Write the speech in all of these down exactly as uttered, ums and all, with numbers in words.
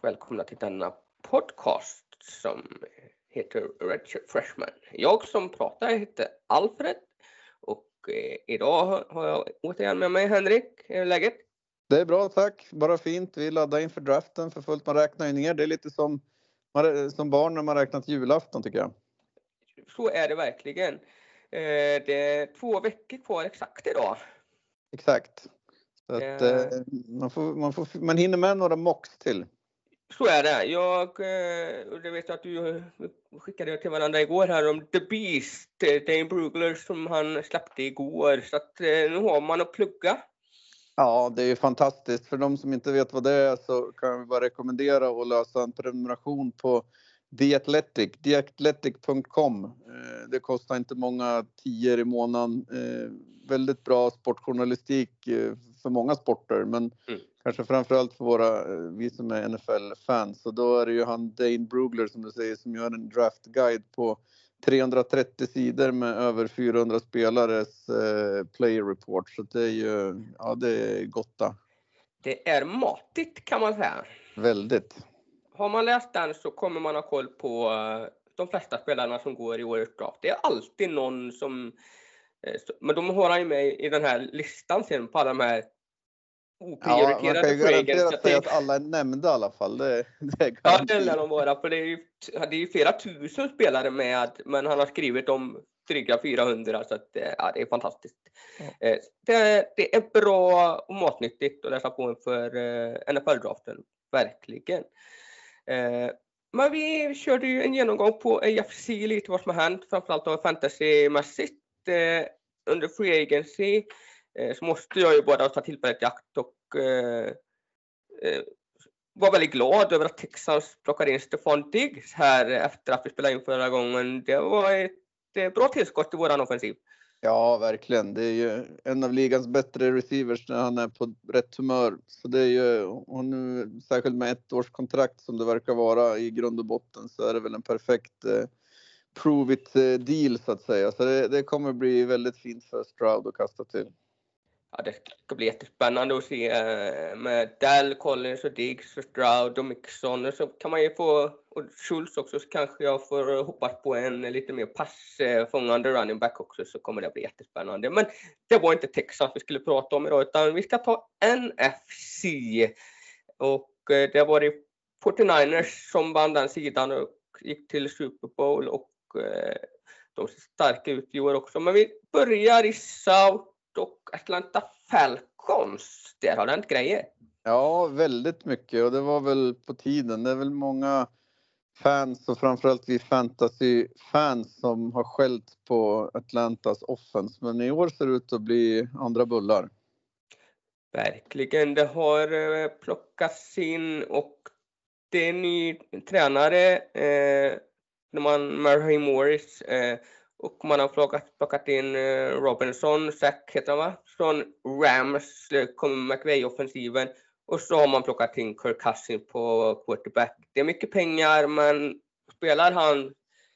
välkomna till denna podcast som heter Redshirt Freshman. Jag som pratar heter Alfred och eh, idag har jag återigen med mig Henrik. Hur är läget? Det är bra, tack. Bara fint. Vi laddar inför draften för fullt. Man räknar ju ner. Det är lite som, som barn när man räknat julafton, tycker jag. Så är det verkligen. Eh, det är två veckor kvar exakt idag. Exakt. Så att, eh, man, får, man, får, man hinner med några mocks till. Så är det. Jag, och det vet jag att du skickade till varandra igår här om The Beast, Dane Brugler, som han släppte igår. Så att nu har man att plugga. Ja, det är ju fantastiskt. För de som inte vet vad det är så kan vi bara rekommendera att lösa en prenumeration på The Athletic, the athletic punkt com. Det kostar inte många tior i månaden. Väldigt bra sportjournalistik för många sporter, men mm. kanske framförallt för våra, vi som är N F L-fans. Och då är det ju han Dane Brugler som du säger som gör en draftguide på trehundratrettio sidor med över fyrahundra spelares eh, player report. Så det är ju, ja, det är gotta. Det är matigt kan man säga. Väldigt. Har man läst den så kommer man ha koll på de flesta spelarna som går i årets draft. Det är alltid någon som, men de har han ju med i den här listan sen på alla de här oprioriterade. Ja, man kan ju garanterat säga att alla är nämnda i alla fall. Det, det är ja, det lär de vara. För det är ju det är ju flera tusen spelare med, men han har skrivit om dryga fyrahundra, så att, ja, det är fantastiskt. Ja. Det, det är bra och matnyttigt att läsa på inför N F L-draften. Verkligen. Men vi körde ju en genomgång på A F C, lite vad som har hänt, framförallt av fantasymässigt under free agency. Så måste jag ju bara ta tillfället i akt och eh, var väldigt glad över att Texans plockade in Stefon Diggs här efter att vi spelade in förra gången. Det var ett bra tillskott i våran offensiv. Ja, verkligen. Det är ju en av ligans bättre receivers när han är på rätt humör. Så det är ju, och nu särskilt med ett års kontrakt som det verkar vara i grund och botten, så är det väl en perfekt eh, prove it eh, deal så att säga. Så det, det kommer bli väldigt fint för Stroud att kasta till. Ja, det ska bli jättespännande att se med Dell, Collins och Diggs och Stroud och Mixon. Så kan man ju få, och Schultz också, så kanske jag får hoppas på en lite mer passfångande running back också, så kommer det bli jättespännande. Men det var inte Texas vi skulle prata om idag, utan vi ska ta N F C. Och det var det fyrtionioers som vann den sidan och gick till Super Bowl, och de ser starka ut i år också. Men vi börjar i South och Atlanta Falcons. Där har det hänt grejer. Ja, väldigt mycket, och det var väl på tiden. Det är väl många fans och framförallt vi fantasy-fans som har skällt på Atlantas offense. Men i år ser det ut att bli andra bullar. Verkligen, det har plockats in, och det är en ny tränare eh, när man Murray Morris eh, och man har plockat, plockat in eh, Robinson, Zach heter han va? Från Rams kommer McVay-offensiven, och så har man plockat in Kirk Cousins på quarterback. Det är mycket pengar, men spelar han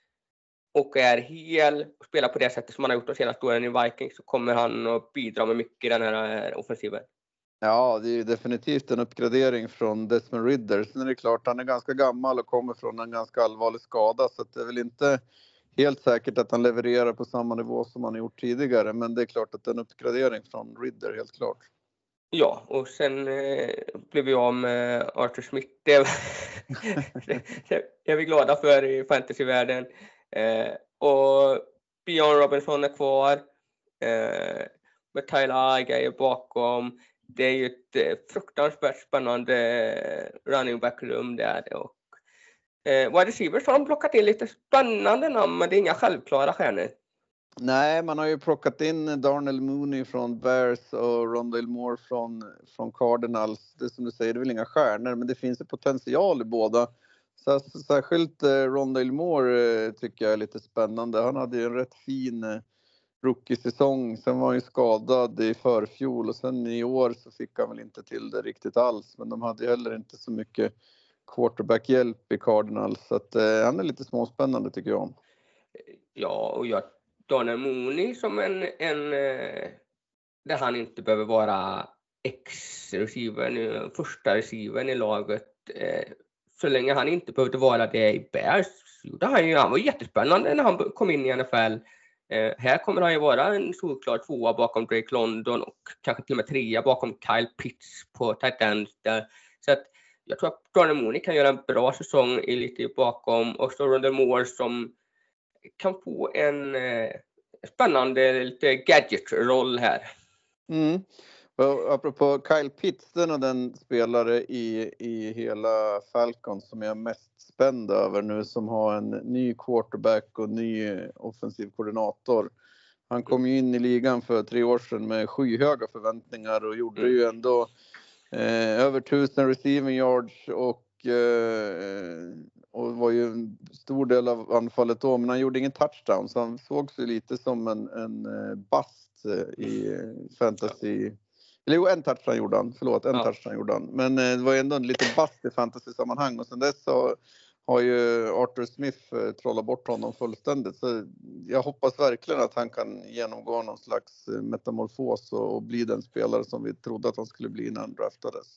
och är hel och spelar på det sättet som han har gjort de senaste åren i Vikings, så kommer han att bidra med mycket i den här offensiven. Ja, det är definitivt en uppgradering från Desmond Ridder. Sen är det klart, han är ganska gammal och kommer från en ganska allvarlig skada, så att det är väl inte helt säkert att han levererar på samma nivå som han har gjort tidigare. Men det är klart att det är en uppgradering från Ridder, helt klart. Ja, och sen eh, blev vi av med Arthur Smith. Det, det är vi glada för i fantasyvärlden. Eh, och Bijan Robinson är kvar. Eh, med Tyler Higbee är bakom. Det är ju ett fruktansvärt spännande running back-rum där. Och eh, wide receivers har de plockat in lite spännande namn, men det är inga självklara stjärnor. Nej, man har ju plockat in Darnell Mooney från Bears och Rondale Moore från, från Cardinals. Det som du säger, det är väl inga stjärnor, men det finns ju potential i båda. Så, särskilt eh, Rondale Moore eh, tycker jag är lite spännande. Han hade ju en rätt fin eh, rookie-säsong. Sen var han ju skadad i förfjol, och sen i år så fick han väl inte till det riktigt alls. Men de hade ju heller inte så mycket quarterback-hjälp i Cardinals. Så att, eh, han är lite småspännande tycker jag. Ja, och jag Darnell Mooney som en, en där han inte behöver vara ex-receiver nu, första receiver i laget. så länge han inte behövde vara det i Bears, gjorde han ju, han var jättespännande när han kom in i N F L. Eh, här kommer han ju vara en solklar tvåa bakom Drake London och kanske till och med trea bakom Kyle Pitts på tight end där. Så att jag tror att Darnell Mooney kan göra en bra säsong i lite bakom, och så Rondale Moore som kan få en eh, spännande lite gadget-roll här. Mm. Och apropå Kyle Pitts, den och den spelare i, i hela Falcons som jag är mest spänd över nu, som har en ny quarterback och ny offensiv koordinator. Han kom ju in i ligan för tre år sedan med skyhöga förväntningar och gjorde mm. ju ändå eh, över tusen receiving yards och, eh, och var ju en stor del av anfallet då, men han gjorde ingen touchdown, så han såg sig lite som en, en bust i fantasy. Eller jo, en touchdown gjorde han, förlåt, en ja. touchdown gjorde han. Men eh, det var ju ändå en liten bast i fantasy-sammanhang. Och sen dess så har ju Arthur Smith eh, trollat bort honom fullständigt. Så jag hoppas verkligen att han kan genomgå någon slags metamorfos och, och bli den spelare som vi trodde att han skulle bli innan han draftades.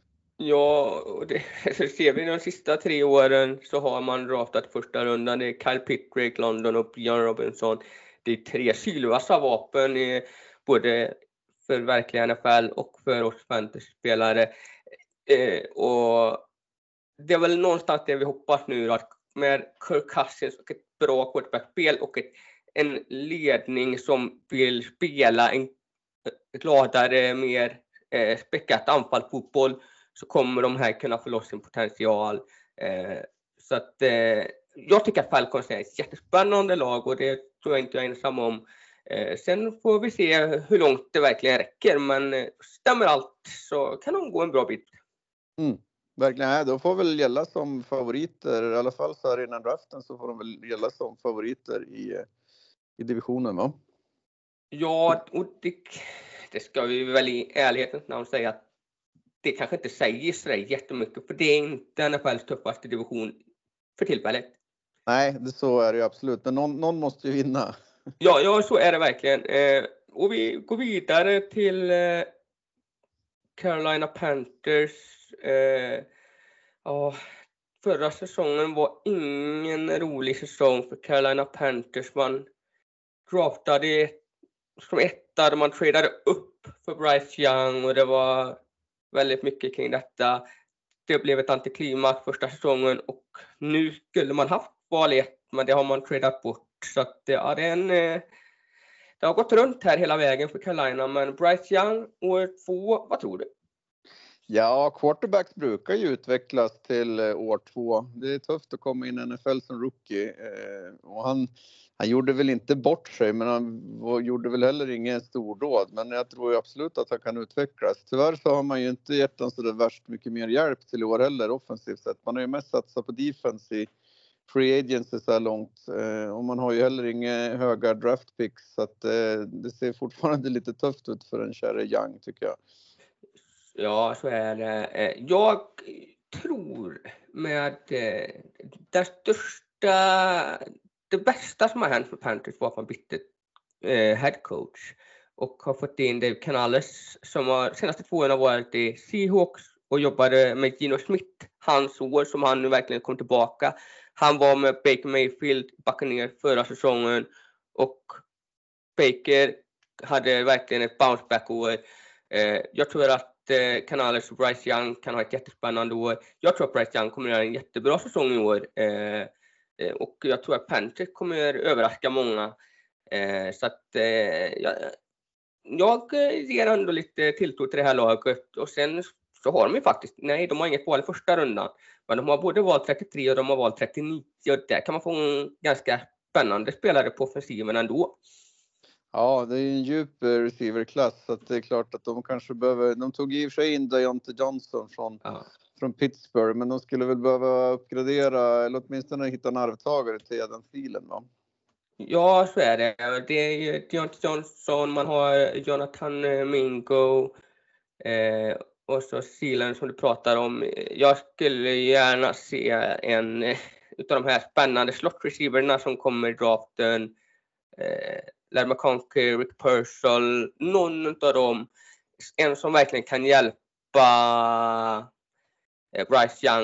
Ja, och det ser vi de sista tre åren så har man draftat första rundan. Det är Kyle Pitts, Drake London och Björn Robinson. Det är tre sylvassa vapen i både för verkliga N F L och för oss fantasyspelare. Eh, och det är väl någonstans det vi hoppas nu, att med Kirk Cousins och ett bra quarterbackspel och ett, en ledning som vill spela en gladare, mer eh, späckat anfallsfotboll, så kommer de här kunna få loss sin potential. Eh, så att eh, jag tycker att Falcons är ett jättespännande lag, och det tror jag inte jag är ensam om. Eh, sen får vi se hur långt det verkligen räcker, men eh, stämmer allt så kan de gå en bra bit. Mm, verkligen, ja, då får väl gälla som favoriter, i alla fall så här innan draften så får de väl gälla som favoriter i, i divisionen, va? Ja, och det, det ska vi väl i ärlighetens namn säga att det kanske inte säger sig jättemycket, för det är inte N F L:s tuffaste division för tillfället. Nej, det så är det ju absolut, men någon, någon måste ju vinna. Ja, ja, så är det verkligen. Eh, och vi går vidare till eh, Carolina Panthers. Eh, ja, förra säsongen var ingen rolig säsong för Carolina Panthers. Man draftade som etta, man tradade upp för Bryce Young, och det var väldigt mycket kring detta. Det blev ett antiklimax första säsongen, och nu skulle man haft val ett, men det har man tradat bort. Så att ja, det, är en, det har gått runt här hela vägen för Carolina. Men Bryce Young år två, vad tror du? Ja, quarterbacks brukar ju utvecklas till år två. Det är tufft att komma in i N F L som rookie. Och han, han gjorde väl inte bort sig, men han gjorde väl heller ingen stordåd. Men jag tror ju absolut att han kan utvecklas. Tyvärr så har man ju inte gett dem så där värst mycket mer hjälp till i år heller offensivt sett. Man har ju mest satsat på defense i free agency så här långt. Och man har ju heller inga höga draft picks, så att det ser fortfarande lite tufft ut för en kära Young, tycker jag. Ja, så är det. Jag tror med det största, det bästa som har hänt för Panthers var att man bytte head coach och har fått in Dave Canales som har senaste två åren har varit i Seahawks och jobbade med Geno Smith, hans år som han nu verkligen kom tillbaka. Han var med Baker Mayfield, Buccaneers förra säsongen, och Baker hade verkligen ett bounce back år. Jag tror att Canales och Bryce Young kan ha ett jättespännande år. Jag tror att Bryce Young kommer göra en jättebra säsong i år. Och jag tror att Panthers kommer överraska många. Så att jag, jag ger ändå lite tilltro till det här laget. Och sen så har de ju faktiskt, nej, de har inget val i första rundan. Men de har både valt trettiotre och de har valt trettionio. Och där kan man få en ganska spännande spelare på offensiven ändå. Ja, det är en djup receiverklass, så att det är klart att de kanske behöver, de tog i och för sig in Deontay Johnson från, ja. från Pittsburgh, men de skulle väl behöva uppgradera eller åtminstone hitta en arvtagare till den filen, va? Ja, så är det. Det är Deontay Johnson, man har Jonathan Mingo eh, och så Sealand som du pratar om. Jag skulle gärna se en utav de här spännande slot receiverna som kommer i draften. Eh, Larry McConkey, Rick Purcell, någon av dem, en som verkligen kan hjälpa eh, Bryce Young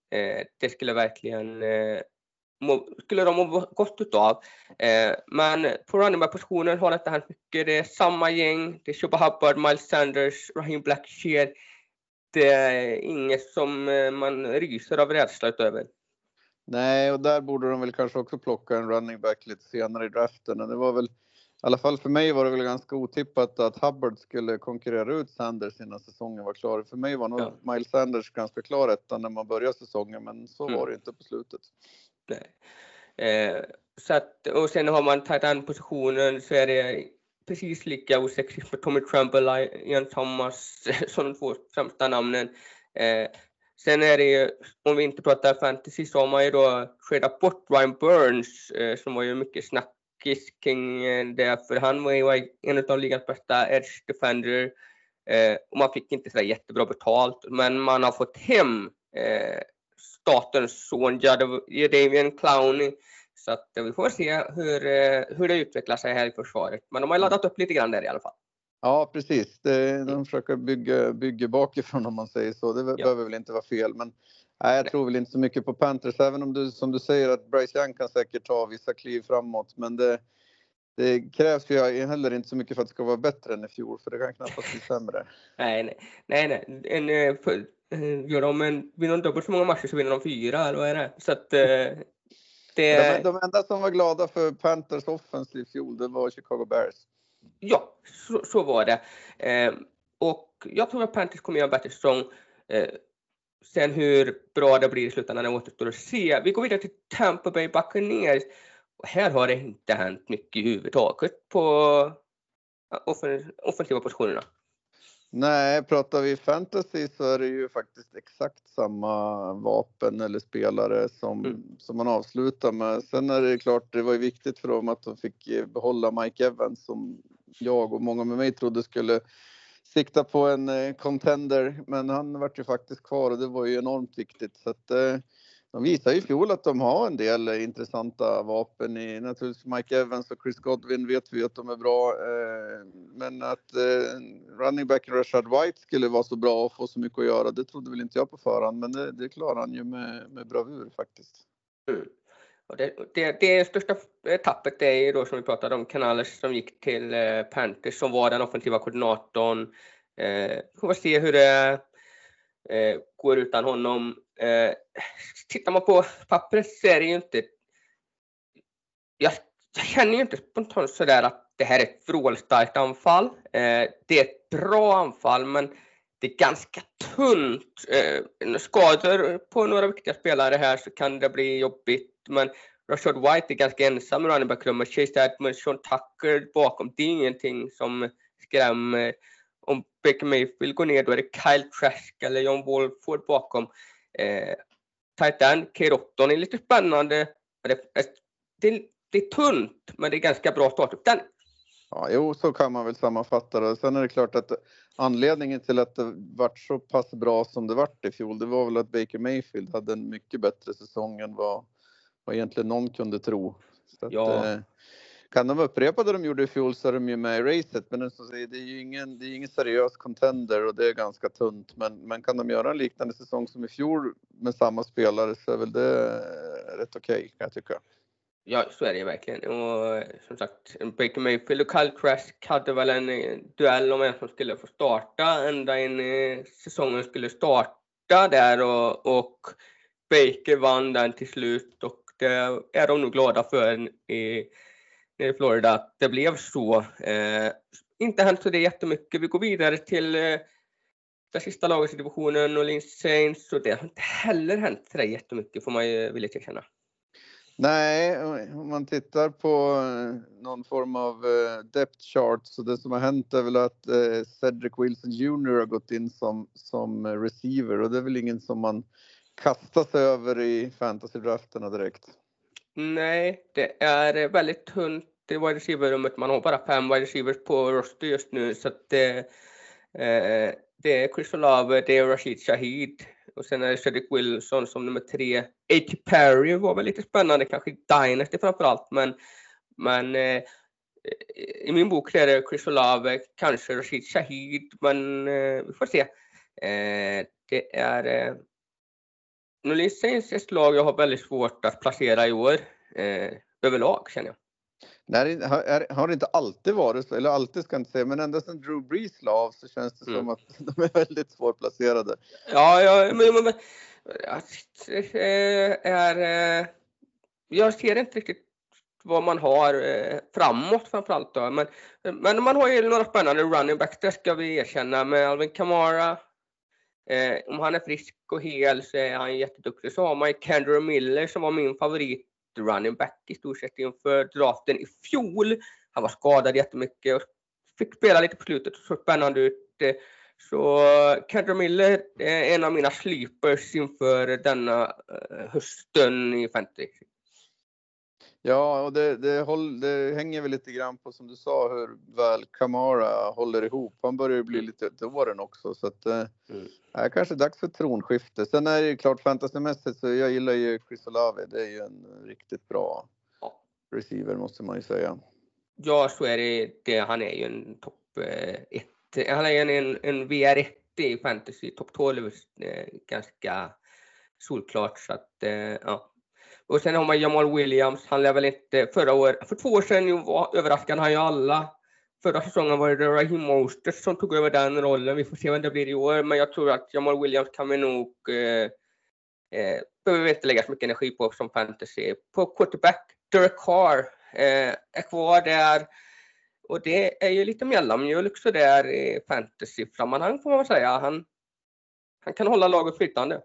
Eh, det skulle verkligen eh, må, skulle de må gott utav. Eh, men på running back-positionen har inte hänt mycket. Det är samma gäng. Det är Chuba Hubbard, Miles Sanders, Raheem Blackshear. Det är inget som eh, man ryser av rädsla utöver. Nej, och där borde de väl kanske också plocka en running back lite senare i draften. Det var väl, i alla fall för mig var det väl ganska otippat att Hubbard skulle konkurrera ut Sanders innan säsongen var klar. För mig var nog ja. Miles Sanders ganska klar ettan när man började säsongen, men så mm. var det inte på slutet. Nej. Eh, så att, och sen har man tagit den positionen så är det precis lika osexigt med Tommy Tremble, Ian Thomas som de två främsta namnen. Eh, sen är det ju, om vi inte pratar fantasy, så har man ju då skedat bort Ryan Burns eh, som var ju mycket snackis kring eh, det, för han var ju en av ligans bästa edge defender eh, och man fick inte så jättebra betalt, men man har fått hem eh, statens son Jadeveon Clowney. Så att vi får se hur, hur det utvecklar sig här i försvaret. Men de har laddat upp lite grann där i alla fall. Ja, precis. Det, de försöker bygga, bygga bakifrån om man säger så. Det ja. behöver väl inte vara fel. Men nej, jag nej. tror väl inte så mycket på Panthers. Även om du, som du säger, att Bryce Young kan säkert ta vissa kliv framåt. Men det, det krävs ju heller inte så mycket för att det ska vara bättre än i fjol. För det kan knappast bli sämre. nej, nej. nej, nej. En, för, gör de en, vinner de dubbelt så många matcher så vinner de fyra. Eller vad är det? Så att... Det... De, de enda som var glada för Panthers offensiv i fjol, det var Chicago Bears. Ja, så, så var det. Eh, och jag tror att Panthers kommer göra en bättre säsong. Eh, sen hur bra det blir i slutändan när det återstår att se. Vi går vidare till Tampa Bay Buccaneers. Och här har det inte hänt mycket i huvudtaget på offen, offensiva positionerna. Nej, pratar vi fantasy så är det ju faktiskt exakt samma vapen eller spelare som, mm. som man avslutar med. Sen är det klart, det var ju viktigt för dem att de fick behålla Mike Evans som jag och många med mig trodde skulle sikta på en contender. Men han var ju faktiskt kvar och det var ju enormt viktigt. Så att, de visar i fjol att de har en del intressanta vapen i naturligtvis Mike Evans och Chris Godwin vet vi att de är bra. Men att running back Rashad White skulle vara så bra och få så mycket att göra, det trodde väl inte jag på förhand. Men det, det klarar han ju med, med bravur faktiskt. Mm. Och det, det, det största tappet är ju då som vi pratade om, Canales som gick till Panthers som var den offensiva koordinatorn. Eh, vi får se hur det eh, går utan honom. Eh, tittar man på pappret så är det ju inte... Jag, jag känner ju inte spontant sådär att det här är ett vrålstarkt anfall. Eh, det är ett bra anfall, men det är ganska tunt. Eh, skador på några viktiga spelare här så kan det bli jobbigt. Men Rashad White är ganska ensam i running back-rummet. Chase Edmonds, Sean Tucker bakom. Det är ingenting som skrämmer. Om Baker Mayfield går ner då är det Kyle Trask eller John Wolford bakom. Eh, tight end, Kate Otton är lite spännande. Det, det, det är tunt, men det är ganska bra startuppställning. Ja, jo, så kan man väl sammanfatta det. Sen är det klart att anledningen till att det vart så pass bra som det vart i fjol, det var väl att Baker Mayfield hade en mycket bättre säsong än vad, vad egentligen någon kunde tro. Så att, ja. eh, kan de upprepa det de gjorde i fjol så är de ju med i racet. Men det är ju ingen, det är ingen seriös contender och det är ganska tunt. Men, men kan de göra en liknande säsong som i fjol med samma spelare så är väl det rätt okej okay, kan jag tycka. Ja, så är det verkligen. Och som sagt, Baker Mayfield och Kyle Trask hade väl en duell om vem som skulle få starta ända in i säsongen skulle starta där. Och, och Baker vann den till slut och det är de nog glada för i i Florida att det blev så. Eh, inte hänt så det jättemycket. Vi går vidare till eh, det sista laget i divisionen, New Orleans Saints. Så det har inte heller hänt så jättemycket får man ju vilja erkänna. Nej, om man tittar på någon form av depth chart så det som har hänt är väl att Cedric Wilson junior har gått in som, som receiver och det är väl ingen som man kastar sig över i fantasy-drafterna direkt. Nej, det är väldigt tunt i wide receiver-rummet. Man har bara fem wide receivers på roster just nu. Så att det, eh, det är Chris Olave, det är Rashid Shaheed. Och sen är det Cedric Wilson som nummer tre. A T Perry var väl lite spännande, kanske Dynasty framförallt. Men, men eh, i min bok är det Chris Olave, kanske Rashid Shaheed. Men eh, vi får se. Eh, det är... Eh, New Orleans Saints är ett lag jag har väldigt svårt att placera i år. Eh, överlag känner jag. Nej, har, har det inte alltid varit så, eller alltid ska jag inte säga, men ända sedan Drew Brees la av så känns det mm. som att de är väldigt svårplacerade. Ja, ja men, men, men är, jag ser inte riktigt vad man har framåt framförallt då, men, men man har ju några spännande running backs, det ska vi erkänna, med Alvin Kamara. Eh, om han är frisk och hel så är han jätteduktig. Så har man ju Kendra Miller som var min favorit running back i stort sett inför draften i fjol. Han var skadad jättemycket och fick spela lite på slutet och så spännande ut. Så Kendra Miller är en av mina sleepers inför denna hösten i fantasy. Ja, och det, det, håll, det hänger väl lite grann på, som du sa, hur väl Kamara håller ihop. Han börjar ju bli lite till åren också, så att mm. det är kanske dags för tronskifte. Sen är det ju klart fantasymässigt, så jag gillar ju Chris Olave. Det är ju en riktigt bra ja. receiver, måste man ju säga. Ja, så är det. det han är ju en topp ett. Han är en, en, en V R ett i fantasy, topp tolv, ganska solklart. Så att, ja. Och sen har man Jamal Williams, han lär väl inte förra året, för två år sedan var överraskande han ju alla. Förra säsongen var det Raheem Mostert som tog över den rollen, vi får se vem det blir i år, men jag tror att Jamal Williams kan vi nog, eh, eh, behöver vi inte lägga så mycket energi på som fantasy. På quarterback, Derek Carr eh, är kvar där, och det är ju lite mellanmjölk så där i fantasy-sammanhang får man säga, han, han kan hålla laget flytande.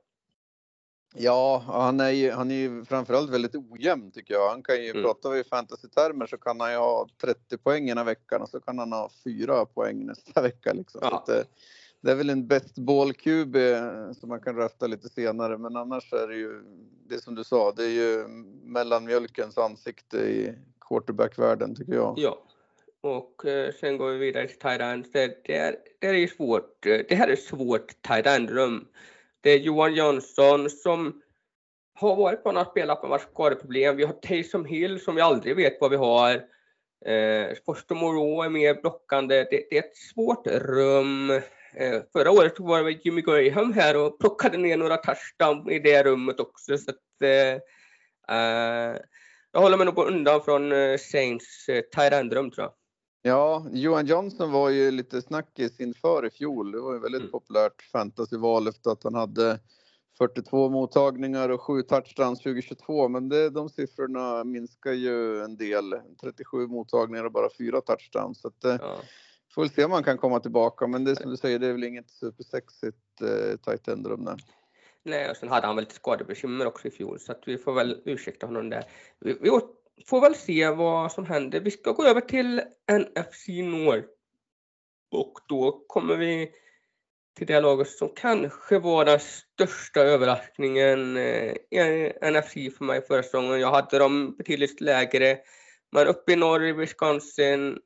Ja, han är ju, han är ju framförallt väldigt ojämn tycker jag. Han kan ju, mm. pratar vi i fantasy-termer så kan han ju ha trettio poäng ena veckan och så kan han ha fyra poäng nästa vecka liksom. Ja. Så att det, det är väl en best ball Q B som man kan rösta lite senare, men annars är det ju det som du sa, det är ju mellanmjölkens ansikte i quarterback-världen tycker jag. Ja. Och eh, sen går vi vidare till tight end. Det, det, är, det är ju svårt. Det här är svårt tight end-rum. Det är Johan Jönsson som har varit på några spelare på vars skadeproblem. Vi har Taysom Hill som vi aldrig vet vad vi har. Eh, Foster Moreau är mer blockande. Det, det är ett svårt rum. Eh, förra året var det Jimmy Graham här och plockade ner några touchdown i det rummet också. Så att, eh, eh, jag håller mig nog på undan från eh, Saints eh, tight end-rum tror jag. Ja, Johan Johnson var ju lite snackis inför i fjol. Det var ju väldigt mm. populärt fantasyval efter att han hade fyrtiotvå mottagningar och sju touchdowns tjugohundratjugotvå. Men det, de siffrorna minskar ju en del. trettiosju mottagningar och bara fyra touchdowns. Så att, ja. får väl se om man kan komma tillbaka. Men det som du säger, det är väl inget supersexigt eh, tight end-rum där. Nej, och sen hade han väl lite skadebekymmer också i fjol. Så att vi får väl ursäkta honom där. Vi, vi får väl se vad som händer. Vi ska gå över till N F C North. Och då kommer vi till det laget som kanske var den största överraskningen i N F C för mig förra säsongen. Jag hade dem betydligt lägre. Men uppe i norr i Wisconsin,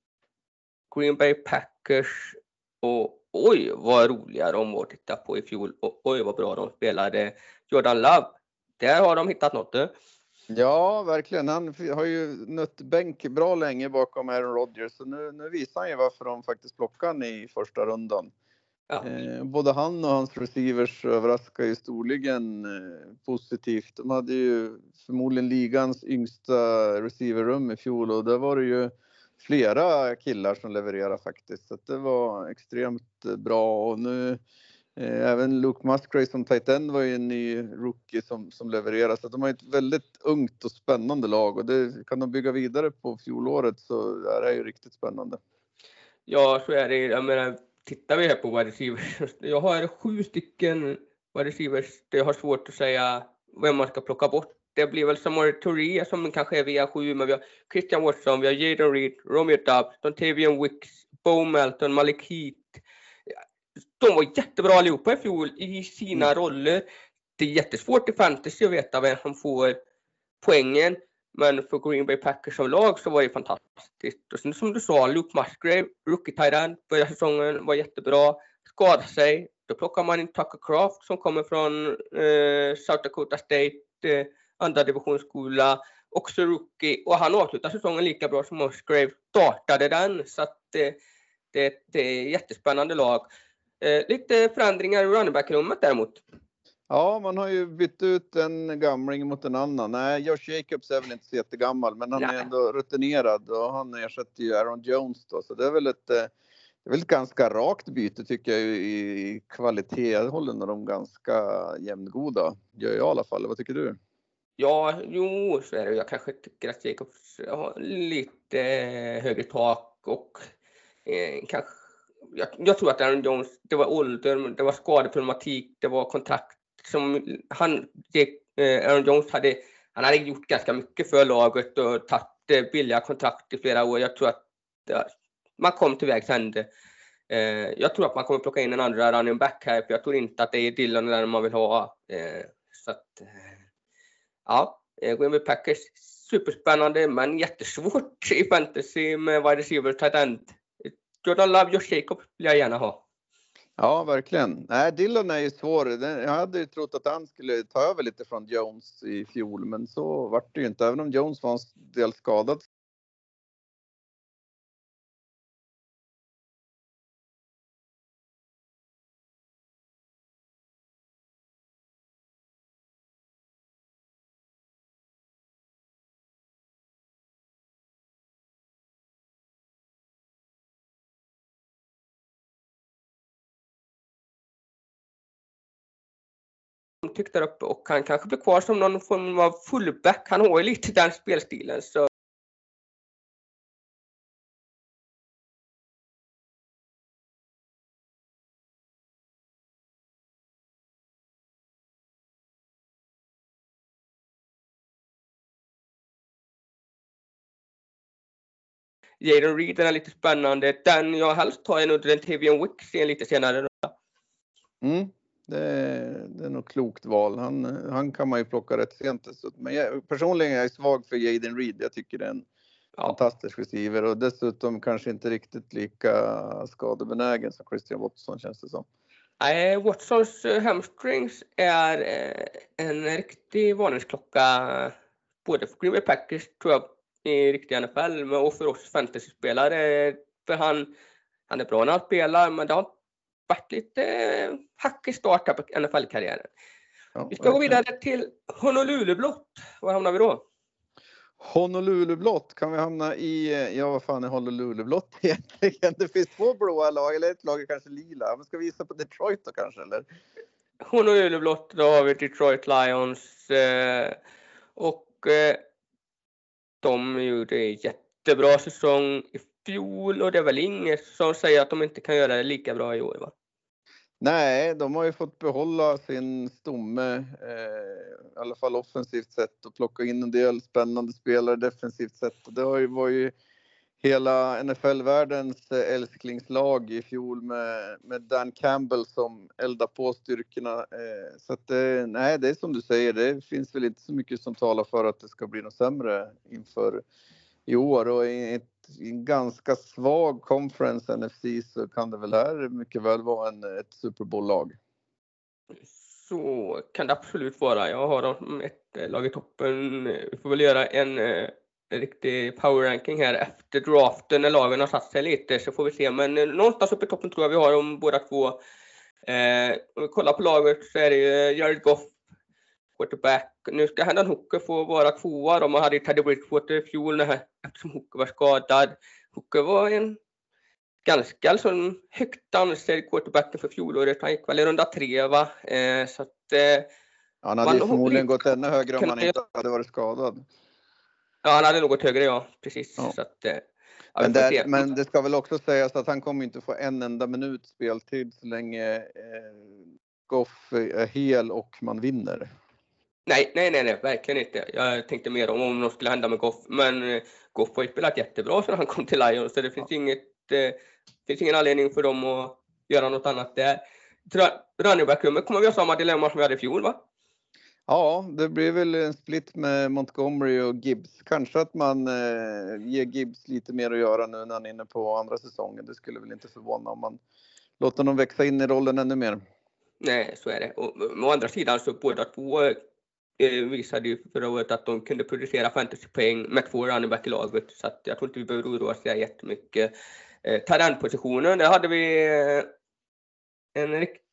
Green Bay Packers, och oj vad roliga de var att titta på i fjol. Och oj vad bra de spelade. Jordan Love, där har de hittat något. Ja, verkligen. Han har ju nött bänk bra länge bakom Aaron Rodgers. Så nu, nu visar han ju varför de faktiskt plockar han i första rundan. Ja. Eh, både han och hans receivers överraskar ju storligen eh, positivt. De hade ju förmodligen ligans yngsta receiverrum i fjol. Och där var det ju flera killar som levererade faktiskt. Så att det var extremt bra. Och nu... Eh, även Luke Musgrave som tight end var ju en ny rookie som, som levererar. Så att de har ett väldigt ungt och spännande lag. Och det kan de bygga vidare på fjolåret så är det ju riktigt spännande. Ja, så är det. Jag menar, tittar vi här på wide receivers. Jag har sju stycken wide receivers. Det har svårt att säga vem man ska plocka bort. Det blir väl Samori Touré som kanske är via sju. Men vi har Christian Watson, vi har Jaden Reed, Romeo Doubs, Dontavian Wicks, Bo Melton, Malik Heath. De var jättebra allihopa i fjol i sina mm. roller. Det är jättesvårt i fantasy att veta vem som får poängen. Men för Green Bay Packers som lag så var det fantastiskt. Och sen som du sa, Luke Musgrave, rookie tight end, började säsongen, var jättebra. Skadade sig. Då plockar man in Tucker Kraft som kommer från eh, South Dakota State, eh, andra divisionsskola. Också rookie. Och han avslutar säsongen lika bra som Musgrave startade den. Så att eh, det, det är ett jättespännande lag. Eh, lite förändringar i running back-rummet däremot. Ja, man har ju bytt ut en gamling mot en annan. Nej, Josh Jacobs är väl inte så jättegammal, men han Nej. är ändå rutinerad och han ersätter ju Aaron Jones då. Så det är väl ett, det är väl ett ganska rakt byte tycker jag i kvalitet. Jag håller nog de ganska jämngoda, gör jag i alla fall. Vad tycker du? Ja, jo, så är det. Jag kanske tycker att Jacobs har lite högre tak och eh, kanske jag, jag tror att Aaron Jones, det var ålder, det var skadeproblematik, det var kontrakt som han, eh, Aaron Jones hade, han hade gjort ganska mycket för laget och tagit eh, billiga kontrakt i flera år. Jag tror att ja, man kom till vägs ände. Eh, jag tror att man kommer plocka in en andra running back här, för jag tror inte att det är Dillon där man vill ha. Eh, så att, eh, ja, Green Bay Packers, superspännande men jättesvårt i fantasy med wide receiver tight end. Jordan Love, Josh Jacobs vill jag gärna ha. Ja, verkligen. Nej, Dillon är ju svår. Jag hade ju trott att han skulle ta över lite från Jones i fjol, men så var det ju inte. Även om Jones var en del skadad. Tyckte upp och han kanske blir kvar som någon form av fullback. Han har ju lite den spelstilen så Jaden Reed är lite spännande. Den jag helst tar är nog den Tavion Wicks lite senare. Mm. Det är, det är nog klokt val. Han, han kan man ju plocka rätt sent. Men jag, personligen är jag svag för Jaden Reed. Jag tycker det är en ja. fantastisk receiver. Och dessutom kanske inte riktigt lika skadebenägen som Christian Watson känns det som. Nej, Watsons hamstrings är en riktig varningsklocka. Både för Green Bay Packers tror jag i riktiga N F L och för oss fantasyspelare. För han, han är bra när han spelar men det har varit lite hack i start här på N F L-karriären. Ja, vi ska gå vidare till Honolulu-blått. Var hamnar vi då? Honolulu-blått kan vi hamna i, ja vad fan är Honolulu-blått egentligen? Det finns två blåa lag, eller ett lag är kanske lila. Men ska vi visa på Detroit då kanske, eller? Honolulu-blått, då har vi Detroit Lions. Eh, och eh, de gjorde en jättebra säsong i fjol och det är väl inget som säger att de inte kan göra det lika bra i år, va? Nej, de har ju fått behålla sin stomme, eh, i alla fall offensivt sett, och plocka in en del spännande spelare defensivt sett. Och det har ju, var ju hela N F L-världens älsklingslag i fjol med, med Dan Campbell som eldar på styrkorna. Eh, så att eh, nej, det är som du säger, det finns väl inte så mycket som talar för att det ska bli något sämre inför i år. Och i ett i en ganska svag conference N F C så kan det väl här mycket väl vara en, ett Super Bowl-lag. Så kan det absolut vara. Jag har dem ett lag i toppen. Vi får väl göra en, en riktig power ranking här efter draften när lagen har satt sig lite, så får vi se. Men någonstans uppe i toppen tror jag vi har dem båda två. Eh, om vi kollar på laget så är det ju Jared Goff, quarterback. Nu ska Hendon Hooker få vara tvåa. De hade Teddy Bridgewater i fjol när, eftersom Hooker var skadad. Hooker var en ganska alltså, högt ansedd quarterbacken för fjolåret. Han gick väl i runda tre, va? Eh, så att, eh, han hade förmodligen gått ännu högre om han inte hade varit skadad. Ja, han hade nog gått högre, ja. Precis. Ja. Så att, eh, ja, men, där, men det ska väl också sägas att han kommer inte få en enda minut speltid så länge eh, Goff är hel och man vinner. Nej, nej, nej, nej, verkligen inte. Jag tänkte mer om om något skulle hända med Goff. Men eh, Goff har ju spelat jättebra sedan han kom till Lions. Så det finns, inget, eh, finns ingen anledning för dem att göra något annat där. Running back-rummet kommer vi ha samma dilemma som vi hade i fjol, va? Ja, det blir väl en split med Montgomery och Gibbs. Kanske att man eh, ger Gibbs lite mer att göra nu när han är inne på andra säsongen. Det skulle väl inte förvåna om man låter honom växa in i rollen ännu mer. Nej, så är det. Och å andra sidan så båda två eh, visade ju förra året att de kunde producera fantasypoäng med två running back i laget. Så att jag tror inte vi behöver oroa oss jättemycket. Eh, Tarantpositionen, där hade vi eh, en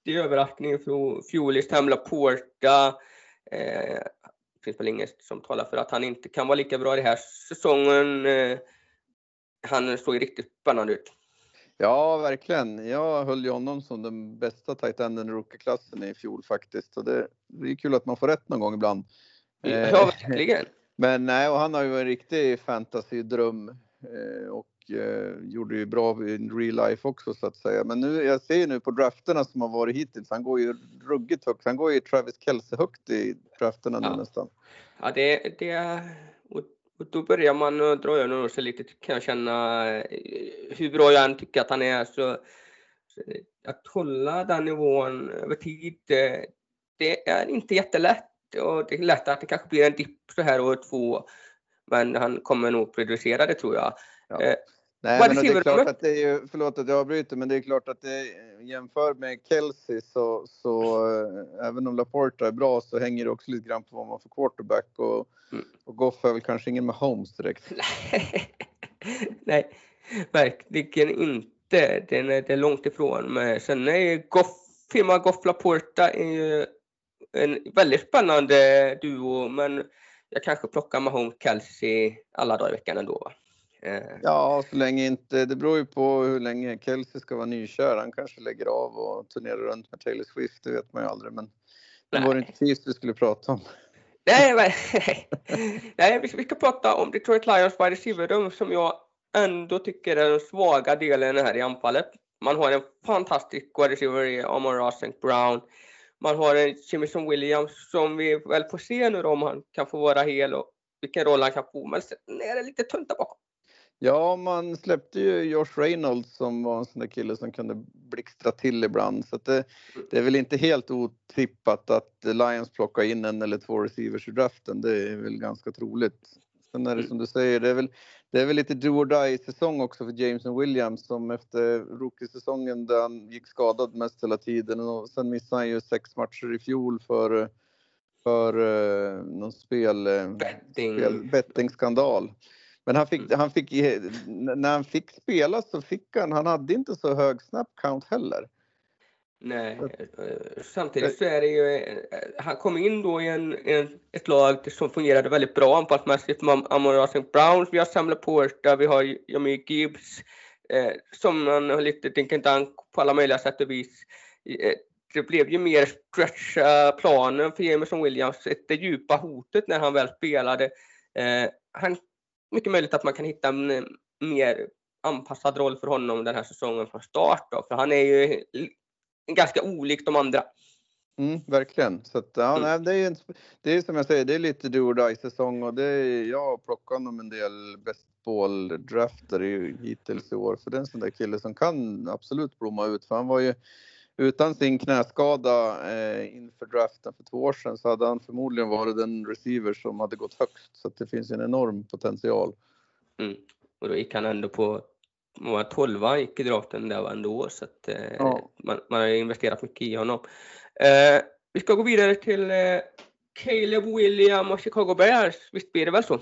riktig överraskning för fjol. Sam Laporta. Eh, det finns väl inget som talar för att han inte kan vara lika bra i den här säsongen. Eh, han såg riktigt spännande ut. Ja, verkligen. Jag höll ju honom som den bästa tight enden i rookie-klassen i fjol faktiskt. Så det, det är kul att man får rätt någon gång ibland. Ja, verkligen. Men nej, och han har ju en riktig fantasy-dröm. Eh, och eh, gjorde ju bra i real life också så att säga. Men nu, jag ser ju nu på drafterna som har varit hittills. Han går ju ruggigt högt. Han går ju Travis Kelce högt i drafterna nu ja. nästan. Ja, det, det och, och då börjar man dra ögonen sig lite, kan jag känna. Hur bra jag än tycker att han är, så, så att hålla den nivån över tid, det, det är inte jättelätt. Och det är lätt att det kanske blir en dipp så här år två. Men han kommer nog producera det, tror jag. Ja. Eh, Nej, men det är klart att det är ju, förlåt att jag avbryter, men det är klart att det jämför med Kelce så, så äh, även om Laporta är bra så hänger det också lite grann på vad man får quarterback och, mm. och Goff är väl kanske ingen med Holmes direkt. Nej, verkligen inte. Den är, det är långt ifrån. Men sen är Goff, firma Goff Laporta är ju en väldigt spännande duo, men jag kanske plockar med Mahomes Kelce alla dagar i veckan ändå, va? Eh. Ja, så länge inte, det beror ju på hur länge Kelce ska vara nykär. Han kanske lägger av och turnerar runt med Taylor Swift, det vet man ju aldrig, men det var inte Chiefs vi skulle prata om. Nej, men, nej, vi ska prata om Detroit Lions wide receiver som jag ändå tycker är den svaga delen här i anfallet. Man har en fantastisk wide receiver i Amon-Ra Saint Brown. Man har en Jameson Williams som vi väl får se nu då, om han kan få vara hel och vilken roll han kan få. Men sen är det lite tunt där bakom. Ja, man släppte ju Josh Reynolds som var en sån där kille som kunde blixtra till ibland. Så att det, det är väl inte helt otippat att Lions plockar in en eller två receivers i draften. Det är väl ganska troligt. Sen är det som du säger, det är väl, det är väl lite do or die säsong också för Jameson Williams som efter rookie-säsongen där han gick skadad mest hela tiden. Och sen missade han ju sex matcher i fjol för, för uh, någon spel, Betting. spel bettingskandal. Men han fick, han fick, när han fick spela så fick han, han hade inte så hög snap count heller. Nej, samtidigt så är det ju, han kom in då i en, en, ett lag som fungerade väldigt bra anfallsmässigt med Amon-Ra Saint Brown, vi har Sam Laporta, vi har Jahmyr Gibbs, eh, som man har lite dink and dunk på alla möjliga sätt och vis. Eh, det blev ju mer stretcha planen för Jameson Williams, det djupa hotet när han väl spelade. Eh, han mycket möjligt att man kan hitta en mer anpassad roll för honom den här säsongen från start då, för han är ju ganska olik de andra. Mm, verkligen. Så att, ja, mm. nej, det, är en, det är som jag säger, det är lite do or die säsong och det är, jag har plockat honom en del best ball drafter i, hittills i år, för det är en sån där kille som kan absolut blomma ut, för han var ju utan sin knäskada eh, inför draften för två år sedan så hade han förmodligen varit den receiver som hade gått högst. Så att det finns en enorm potential. Mm. Och då gick han ändå på tolva gick i draften där ändå. Så att eh, ja. man, man har investerat mycket i honom. Eh, vi ska gå vidare till eh, Caleb Williams och Chicago Bears. Visst blir det väl så?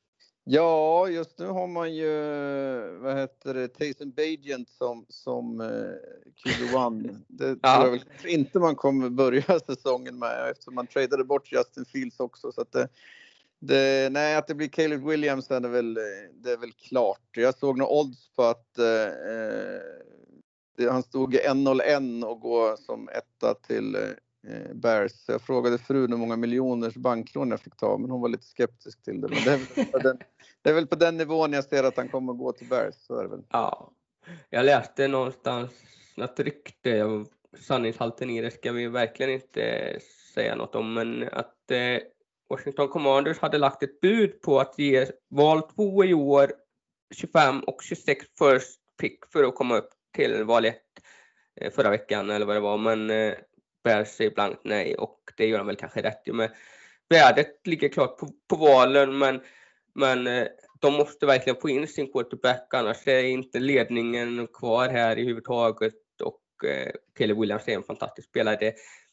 Ja, just nu har man ju, vad heter det, Tyson Bagent som, som eh, Q B ett. Det ja. tror jag väl inte man kommer börja säsongen med eftersom man tradade bort Justin Fields också. Så att det, det, nej, att det blir Caleb Williams är det väl, det är väl klart. Jag såg några odds på att eh, det, han stod i ett noll ett och går som etta till eh, Bears. Jag frågade frun hur många miljoners banklån jag fick ta, men hon var lite skeptisk till det. Men det är väl på den, det är väl på den nivån jag ser att han kommer gå till Bears, så är det väl. Ja, jag läste någonstans något rykte, och sanningshalten i det ska vi verkligen inte säga något om, men att eh, Washington Commanders hade lagt ett bud på att ge val två i år, tjugofem och tjugosex first pick för att komma upp till val ett eh, förra veckan eller vad det var, men eh, Bears säger blankt nej, och det gör de väl kanske rätt i, men värdet ligger klart på, på valen, men, men eh, de måste verkligen få in sin quarterback, annars är inte ledningen kvar här i huvudtaget, och eh, Caleb Williams är en fantastisk spelare. Det,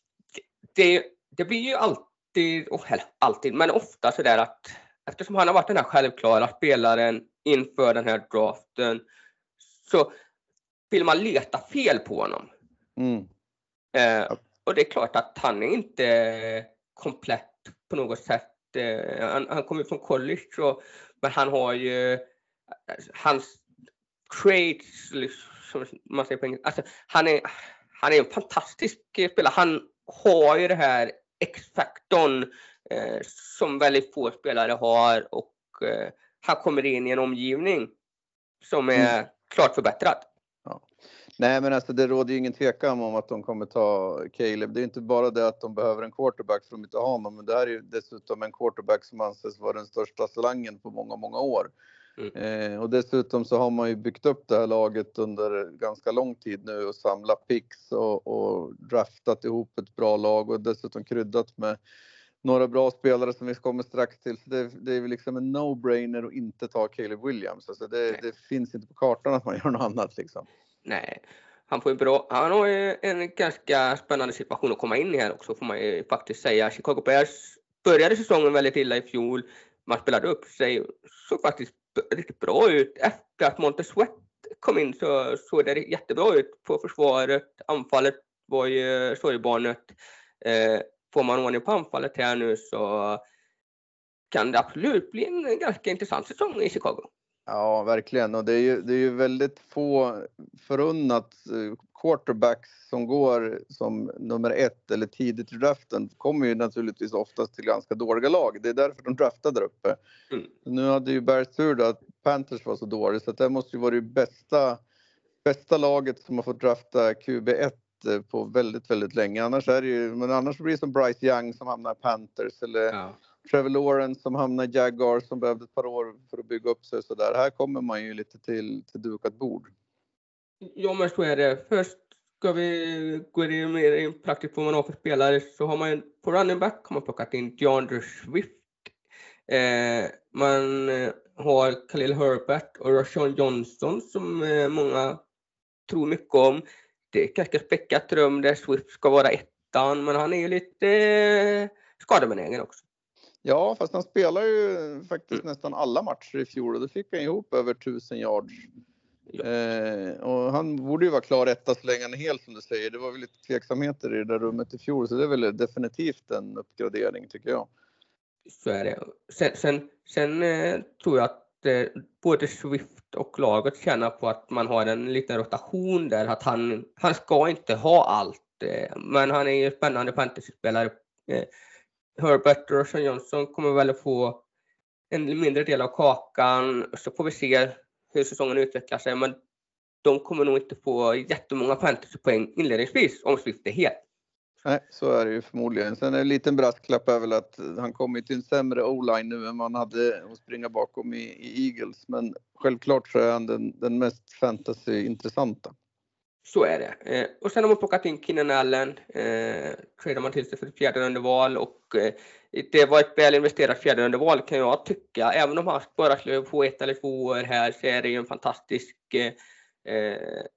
det, det blir ju alltid, oh, eller alltid, men ofta så där att eftersom han har varit den här självklara spelaren inför den här draften, så vill man leta fel på honom. Mm. Eh, och det är klart att han är inte komplett på något sätt. Eh, han, han kommer från college, så, men han har ju eh, hans traits, som man säger på engelska. Alltså, han är han är en fantastisk spelare. Han har ju det här X-faktorn eh, som väldigt få spelare har, och eh, han kommer in i en omgivning som är mm. klart förbättrad. Ja. Nej, men alltså det råder ju ingen tvekan om att de kommer ta Caleb. Det är inte bara det att de behöver en quarterback för att de inte har honom, men det här är ju dessutom en quarterback som anses vara den största talangen på många, många år. Mm. Eh, och dessutom så har man ju byggt upp det här laget under ganska lång tid nu och samlat picks och, och draftat ihop ett bra lag och dessutom kryddat med några bra spelare som vi kommer strax till. Så det, det är väl liksom en no-brainer att inte ta Caleb Williams. Alltså det, det finns inte på kartan att man gör något annat liksom. Nej, han får ju bra. Han har ju en ganska spännande situation att komma in i här också, får man ju faktiskt säga. Chicago Bears började säsongen väldigt illa i fjol. Man spelade upp sig, så faktiskt riktigt bra ut. Efter att Montez Sweat kom in så såg det jättebra ut på försvaret. Anfallet var ju sorgbarnet. Eh, får man ordning på anfallet här nu så kan det absolut bli en ganska intressant säsong i Chicago. Ja, verkligen. Och det är ju, det är ju väldigt få förunnat quarterbacks som går som nummer ett eller tidigt i draften. Kommer ju naturligtvis oftast till ganska dåliga lag. Det är därför de draftar där uppe. Mm. Nu hade ju Bears tur då att Panthers var så dåligt. Så att det måste ju vara det bästa, bästa laget som har fått drafta Q B ett på väldigt, väldigt länge. Annars är det ju, men annars blir det som Bryce Young som hamnar i Panthers eller ja. Trevor Lawrence som hamnar i Jaguars som behövde ett par år för att bygga upp sig så där. Här kommer man ju lite till, till dukat bord. Ja, men så är det. Först ska vi gå in mer in praktiskt på vad man har för spelare, så har man på running back har man plockat in DeAndre Swift. Eh, man har Khalil Herbert och Rashawn Johnson som eh, många tror mycket om. Det är ganska späckat rum där Swift ska vara ettan, men han är ju lite eh, skadebenägen också. Ja, fast han spelar ju faktiskt mm. nästan alla matcher i fjol och då fick han ihop över tusen yards. Ja. Eh, och han borde ju vara klar etta så länge han är hel som du säger. Det var väl lite tveksamheter i det där rummet i fjol, så det är väl definitivt en uppgradering tycker jag. Så är det. Sen, sen, sen eh, tror jag att eh, både Swift och laget känner på att man har en liten rotation där. Att han, han ska inte ha allt, eh, men han är ju spännande fantasyspelare. Eh, Herbert och Rashawn Johnson kommer väl att få en mindre del av kakan, så får vi se hur säsongen utvecklar sig, men de kommer nog inte få jättemånga fantasypoäng inledningsvis om Swift är helt. Nej, så är det ju förmodligen. Sen är det en liten brasklapp är väl att han kommer till en sämre o-line nu än man hade att springa bakom i, i Eagles, men självklart så är han den, den mest fantasy-intressanta. Så är det. Eh, och sen har man plockat in Keenan Allen. Eh, tradar man till sig för ett fjärde rundeval. Och eh, det var ett väl investerat fjärde rundeval kan jag tycka. Även om han bara skulle få ett eller två år här så är det ju en fantastisk eh,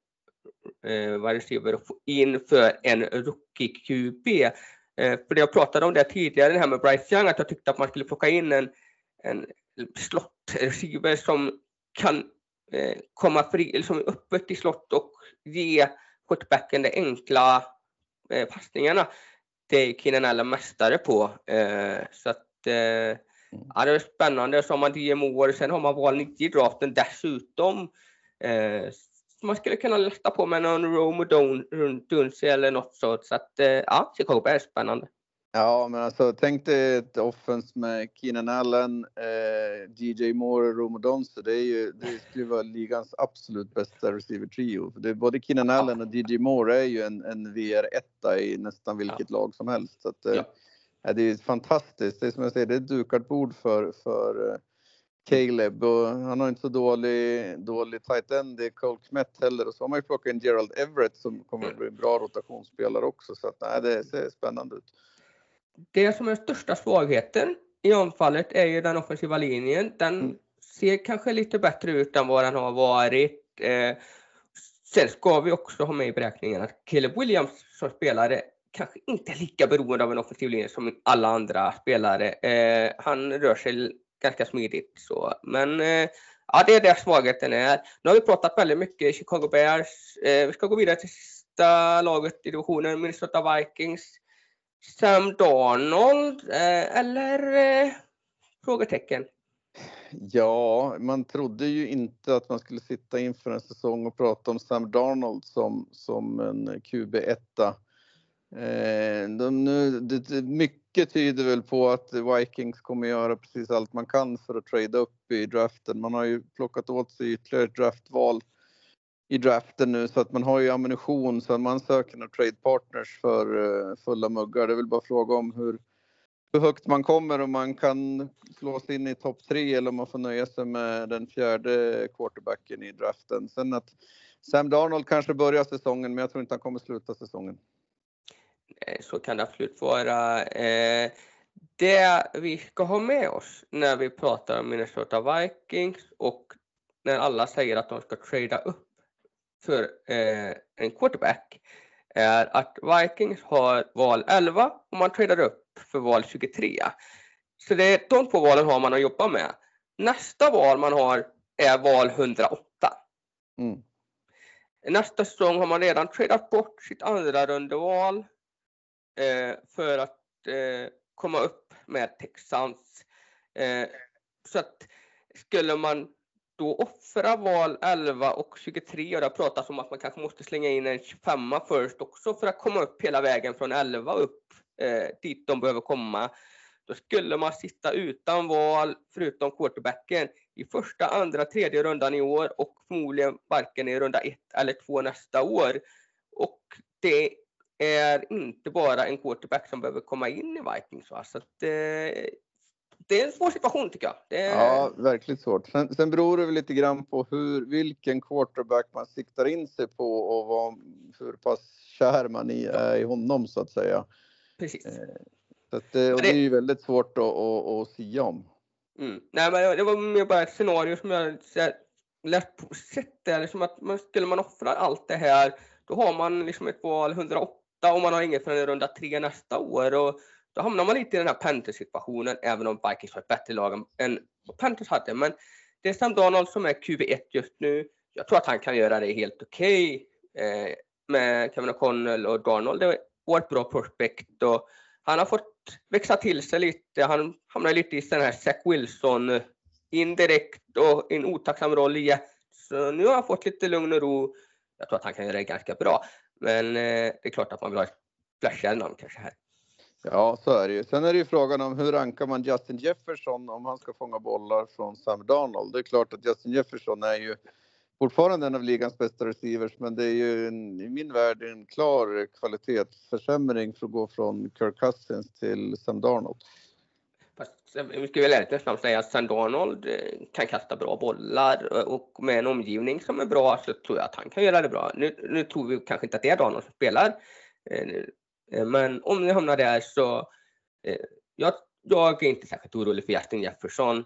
eh, vad receiver att få in för en rookie Q B. Eh, för det jag pratade om det tidigare, det här med Bryce Young, att jag tyckte att man skulle plocka in en, en slot receiver som kan eh, komma fri, som är öppet i slott och ge quarterbacken de enkla eh, passningarna. Det är Keenan Allen mästare på. Eh, så att eh, ja, det är spännande. Så har man D M O, sen har man val nio i draften dessutom. Eh, man skulle kunna lätta på med någon Rome Dunce eller något sånt. Så att eh, ja, Chicago är spännande. Ja, men alltså tänk dig ett offense med Keenan Allen, eh, D J Moore och Rome Dunce. Det är ju, det skulle vara ligans absolut bästa receiver trio. Det är både Keenan Allen och D J Moore är ju en, en V R ett i nästan vilket ja. lag som helst. Så att, eh, ja. Det är fantastiskt. Det är som jag säger, det är ett dukat bord för, för eh, Caleb. Och han har inte så dålig, dålig tight end i Cole Kmet heller. Och så har man ju plockat in Gerald Everett som kommer att bli en bra rotationsspelare också. Så att, nej, det ser spännande ut. Det som är största svagheten i anfallet är ju den offensiva linjen. Den mm. ser kanske lite bättre ut än vad den har varit. Eh, sen ska vi också ha med i beräkningen att Caleb Williams som spelare kanske inte är lika beroende av en offensiv linje som alla andra spelare. Eh, han rör sig ganska smidigt. Så. Men eh, ja, det är där svagheten är. Nu har vi pratat väldigt mycket Chicago Bears. Eh, vi ska gå vidare till sista laget i divisionen, Minnesota Vikings. Sam Darnold eh, eller eh, frågetecken? Ja, man trodde ju inte att man skulle sitta inför en säsong och prata om Sam Darnold som, som en Q B ett. Eh, de nu, det, mycket tyder väl på att Vikings kommer göra precis allt man kan för att trada upp i draften. Man har ju plockat åt sig ytterligare ett draftval i draften nu, så att man har ju ammunition, så att man söker några trade partners för uh, fulla muggar. Det är väl bara fråga om hur, hur högt man kommer, om man kan slå sig in i topp tre eller om man får nöja sig med den fjärde quarterbacken i draften. Sen att Sam Darnold kanske börjar säsongen, men jag tror inte han kommer sluta säsongen. Så kan det absolut vara. Eh, det vi ska ha med oss när vi pratar om Minnesota Vikings och när alla säger att de ska trada upp för eh, en quarterback är att Vikings har val elva och man tradar upp för val tjugotre. Så det är de två valen har man att jobba med. Nästa val man har är val hundraåtta. Mm. Nästa säsong har man redan tradat bort sitt andra rundeval eh, för att eh, komma upp med Texans. Eh, så att skulle man då offra val elva och tjugotre, och det pratas om att man kanske måste slänga in en tjugofem först också för att komma upp hela vägen från elva upp eh, dit de behöver komma. Då skulle man sitta utan val förutom quarterbacken i första, andra, tredje rundan i år och förmodligen varken i runda ett eller två nästa år. Och det är inte bara en quarterback som behöver komma in i Vikings. Va? Så att, eh, det är en svår situation tycker jag. Det är... Ja, verkligt svårt. Sen, sen beror det väl lite grann på hur, vilken quarterback man siktar in sig på och vad, hur pass kär man i, är i honom så att säga. Precis. Så att, och det... det är ju väldigt svårt att, att, att sia om. Mm. Nej, men det var mer bara ett scenario som jag lätt på sett där, liksom att man, skulle man offra allt det här, då har man liksom ett val hundraåtta och man har inget förrän runda tre nästa år, och då hamnar man lite i den här Panthers-situationen, även om Vikings har ett bättre lag än Panthers hade. Men det är Sam Darnold som är Q B ett just nu. Jag tror att han kan göra det helt okej okay, eh, med Kevin O'Connell och Darnold. Det var ett bra prospect och han har fått växa till sig lite. Han hamnar lite i den här Zach Wilson indirekt och i en otacksam roll i Jets. Så nu har han fått lite lugn och ro. Jag tror att han kan göra det ganska bra. Men eh, det är klart att man vill ha ett flashigare namn kanske här. Ja, så är det ju. Sen är det ju frågan om hur rankar man Justin Jefferson om han ska fånga bollar från Sam Darnold. Det är klart att Justin Jefferson är ju fortfarande en av ligans bästa receivers, men det är ju en, i min värld en klar kvalitetsförsämring för att gå från Kirk Cousins till Sam Darnold. Fast vi skulle väl nästan säga att Sam Darnold kan kasta bra bollar och med en omgivning som är bra så tror jag att han kan göra det bra. Nu, nu tror vi kanske inte att det är Darnold som spelar, men om ni hamnar där så jag, jag är inte särskilt orolig för Justin Jefferson.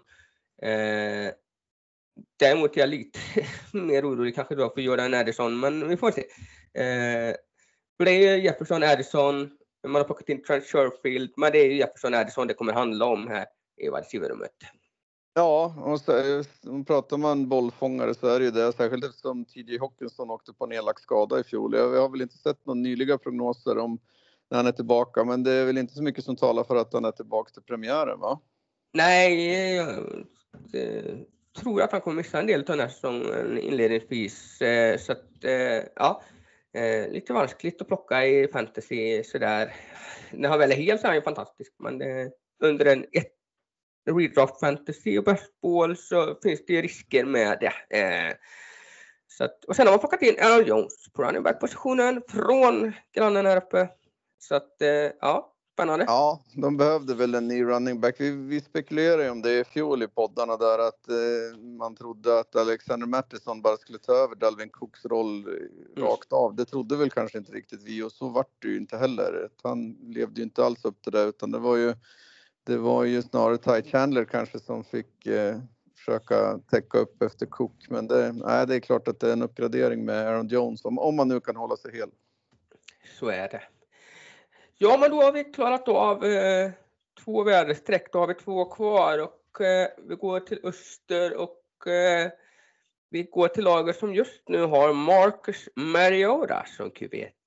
Däremot är jag lite mer orolig kanske då för Jordan Addison, men vi får se. Eh, för det är Jefferson, Addison, man har plockat in Trent Sherfield, men det är Jefferson, Addison det kommer handla om här i receiverrummet. Ja, och så, om pratar man bollfångare så är det ju det, särskilt eftersom T J Hawkinson åkte på nedlagd skada i fjol. Jag har väl inte sett några nyliga prognoser om när han är tillbaka, men det är väl inte så mycket som talar för att han är tillbaka till premiären, va? Nej, det tror jag att han kommer missa en del av den här säsongen inledningsvis. Så att, ja, lite vanskligt att plocka i fantasy sådär. När han väl är helt så är han ju fantastisk, men det, under en ett redraft fantasy och best ball så finns det ju risker med det. Så att, och sen har man plockat in Aaron Jones på running back-positionen från grannen här uppe. Så att, ja. Spännande. Ja, de behövde väl en ny running back. Vi, vi spekulerade om det i fjol i poddarna där att eh, man trodde att Alexander Mattison bara skulle ta över Dalvin Cooks roll mm. rakt av. Det trodde väl kanske inte riktigt vi, och så vart det ju inte heller. Han levde ju inte alls upp till det, utan det var ju, det var ju snarare Ty Chandler kanske som fick eh, försöka täcka upp efter Cook. Men det, nej, det är klart att det är en uppgradering med Aaron Jones om, om man nu kan hålla sig hel. Så är det. Ja, men då har vi klarat av eh, två vädersträck. Då har vi två kvar och eh, vi går till öster och eh, vi går till laget som just nu har Marcus Mariota som Q B ett.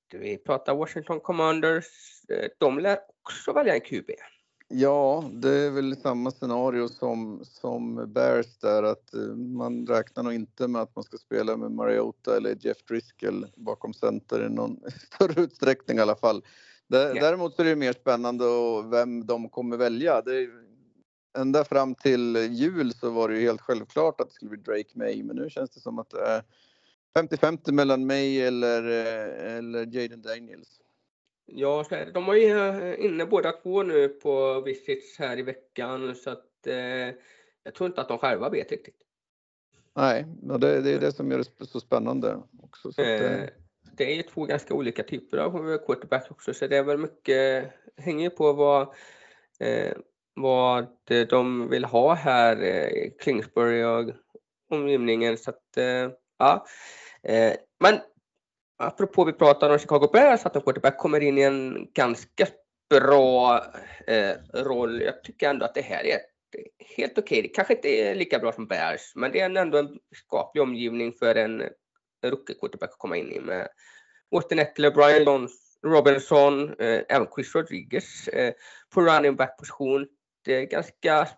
vi pratar Washington Commanders. De lär också välja en Q B. Ja, det är väl samma scenario som, som Bears där, att man räknar nog inte med att man ska spela med Mariota eller Jeff Driscoll bakom center i någon större utsträckning i alla fall. Däremot så är det mer spännande och vem de kommer välja. Det är, ända fram till jul så var det ju helt självklart att det skulle bli Drake May, men nu känns det som att det är femtio femtio mellan May eller, eller Jaden Daniels. Ja, de var ju inne båda två nu på visits här i veckan, så att eh, jag tror inte att de själva vet riktigt. Nej, och det, det är det som gör det så spännande också. Så att, eh, det är ju två ganska olika typer av quarterback också, så det är väl mycket, hänger på vad, eh, vad de vill ha här i Kingsbury och omgivningen. Så att, eh, ja. Eh, men apropå vi pratar om Chicago Bears, att en quarterback kommer in i en ganska bra eh, roll. Jag tycker ändå att det här är helt okej. Det kanske inte är lika bra som Bears, men det är ändå en skaplig omgivning för en rookie quarterback att komma in i, med Austin Eckler, Brian Robinson, eh, även Chris Rodriguez eh, på running back-position. Det är ganska...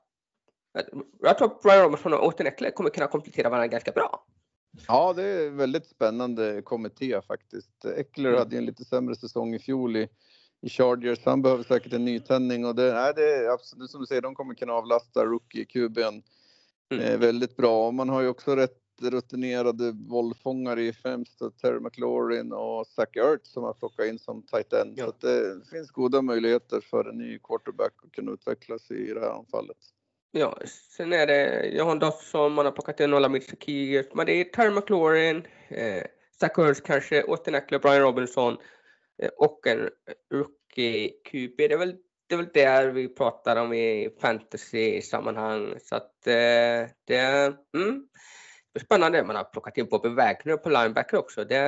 Jag tror att Brian Robinson och Austin Eckler kommer kunna komplettera varandra ganska bra. Ja, det är väldigt spännande kommitté faktiskt. Eckler Mm. hade en lite sämre säsong i fjol i, i Chargers. Han behöver säkert en nytändning, och det, nej, det är absolut som du säger, de kommer kunna avlasta rookie-Q B:n mm. eh, väldigt bra. Och man har ju också rätt rutinerade bollfångare i främst Terry McLaurin och Zach Ertz som har plockat in som tight end. Ja. Så att det finns goda möjligheter för en ny quarterback att kunna utvecklas i det här anfallet. Ja, sen är det Johan Dawson, man har plockat in några Mitsuki, men det är Terry McLaurin, eh, Zach Ertz kanske, Austin Eckler, Brian Robinson eh, och en rookie Q B. Det är väl det är väl där vi pratar om i fantasy-sammanhang. Så att eh, det är mm, det är spännande. Man har plockat in Bobby Wagner på linebacker också. Det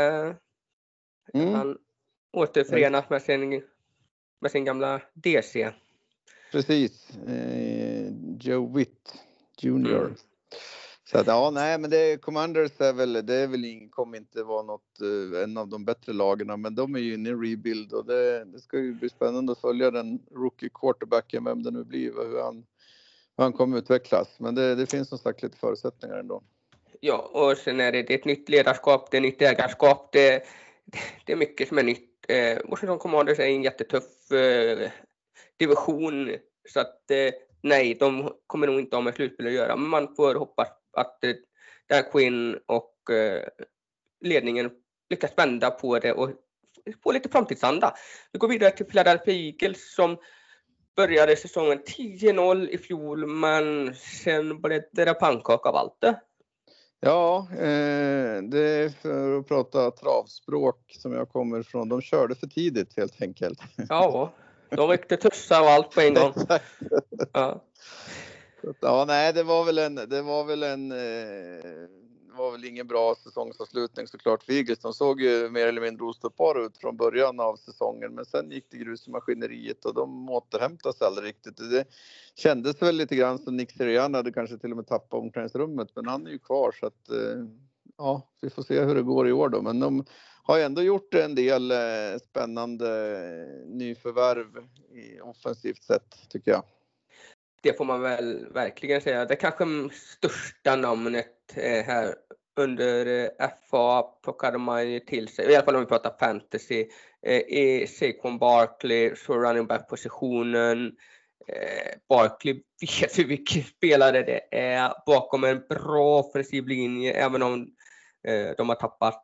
mm. Han återförenas med sin, med sin gamla D C. Precis, eh, Joe Witt junior Mm. Så att, ja, nej, men det Commanders är väl, det är väl ingen, kommer inte vara något, en av de bättre lagarna, men de är ju inne i rebuild, och det, det ska ju bli spännande att följa den rookie quarterbacken, vem det nu blir och hur han, hur han kommer utvecklas. Men det, det finns som sagt lite förutsättningar ändå. Ja, och sen är det, det är ett nytt ledarskap, det är nytt ägarskap, det, det är mycket som är nytt. Eh, Washington Commanders är en jättetuff eh, division, så att eh, nej, de kommer nog inte ha med slutspel att göra, men man får hoppas att eh, Dan Quinn och eh, ledningen lyckas vända på det och få lite framtidsanda. Vi går vidare till Philadelphia Eagles som började säsongen tio noll i fjol, men sen blev det pannkaka av allt det. Ja, eh, det är för att prata travspråk som jag kommer ifrån. De körde för tidigt helt enkelt. Ja, de ryckte tussar och allt på en gång. Ja. Ja, nej, det var väl en, det var väl en, eh, var väl ingen bra säsongsavslutning såklart för Eagles. De såg ju mer eller mindre ostoppbara ut från början av säsongen, men sen gick det grus i maskineriet och de återhämtade sig aldrig riktigt. Det kändes väl lite grann som Nick Sirianni hade kanske till och med tappat omklädningsrummet, men han är ju kvar, så att eh, ja, vi får se hur det går i år då. Men de har ju ändå gjort en del eh, spännande nyförvärv i offensivt sätt, tycker jag. Det får man väl verkligen säga. Det är kanske största namnet här under F A plockade man ju till sig, i alla fall om vi pratar fantasy, i Saquon Barkley, så running back positionen. Barkley vet ju vilken spelare det är bakom en bra offensiv linje, även om de har tappat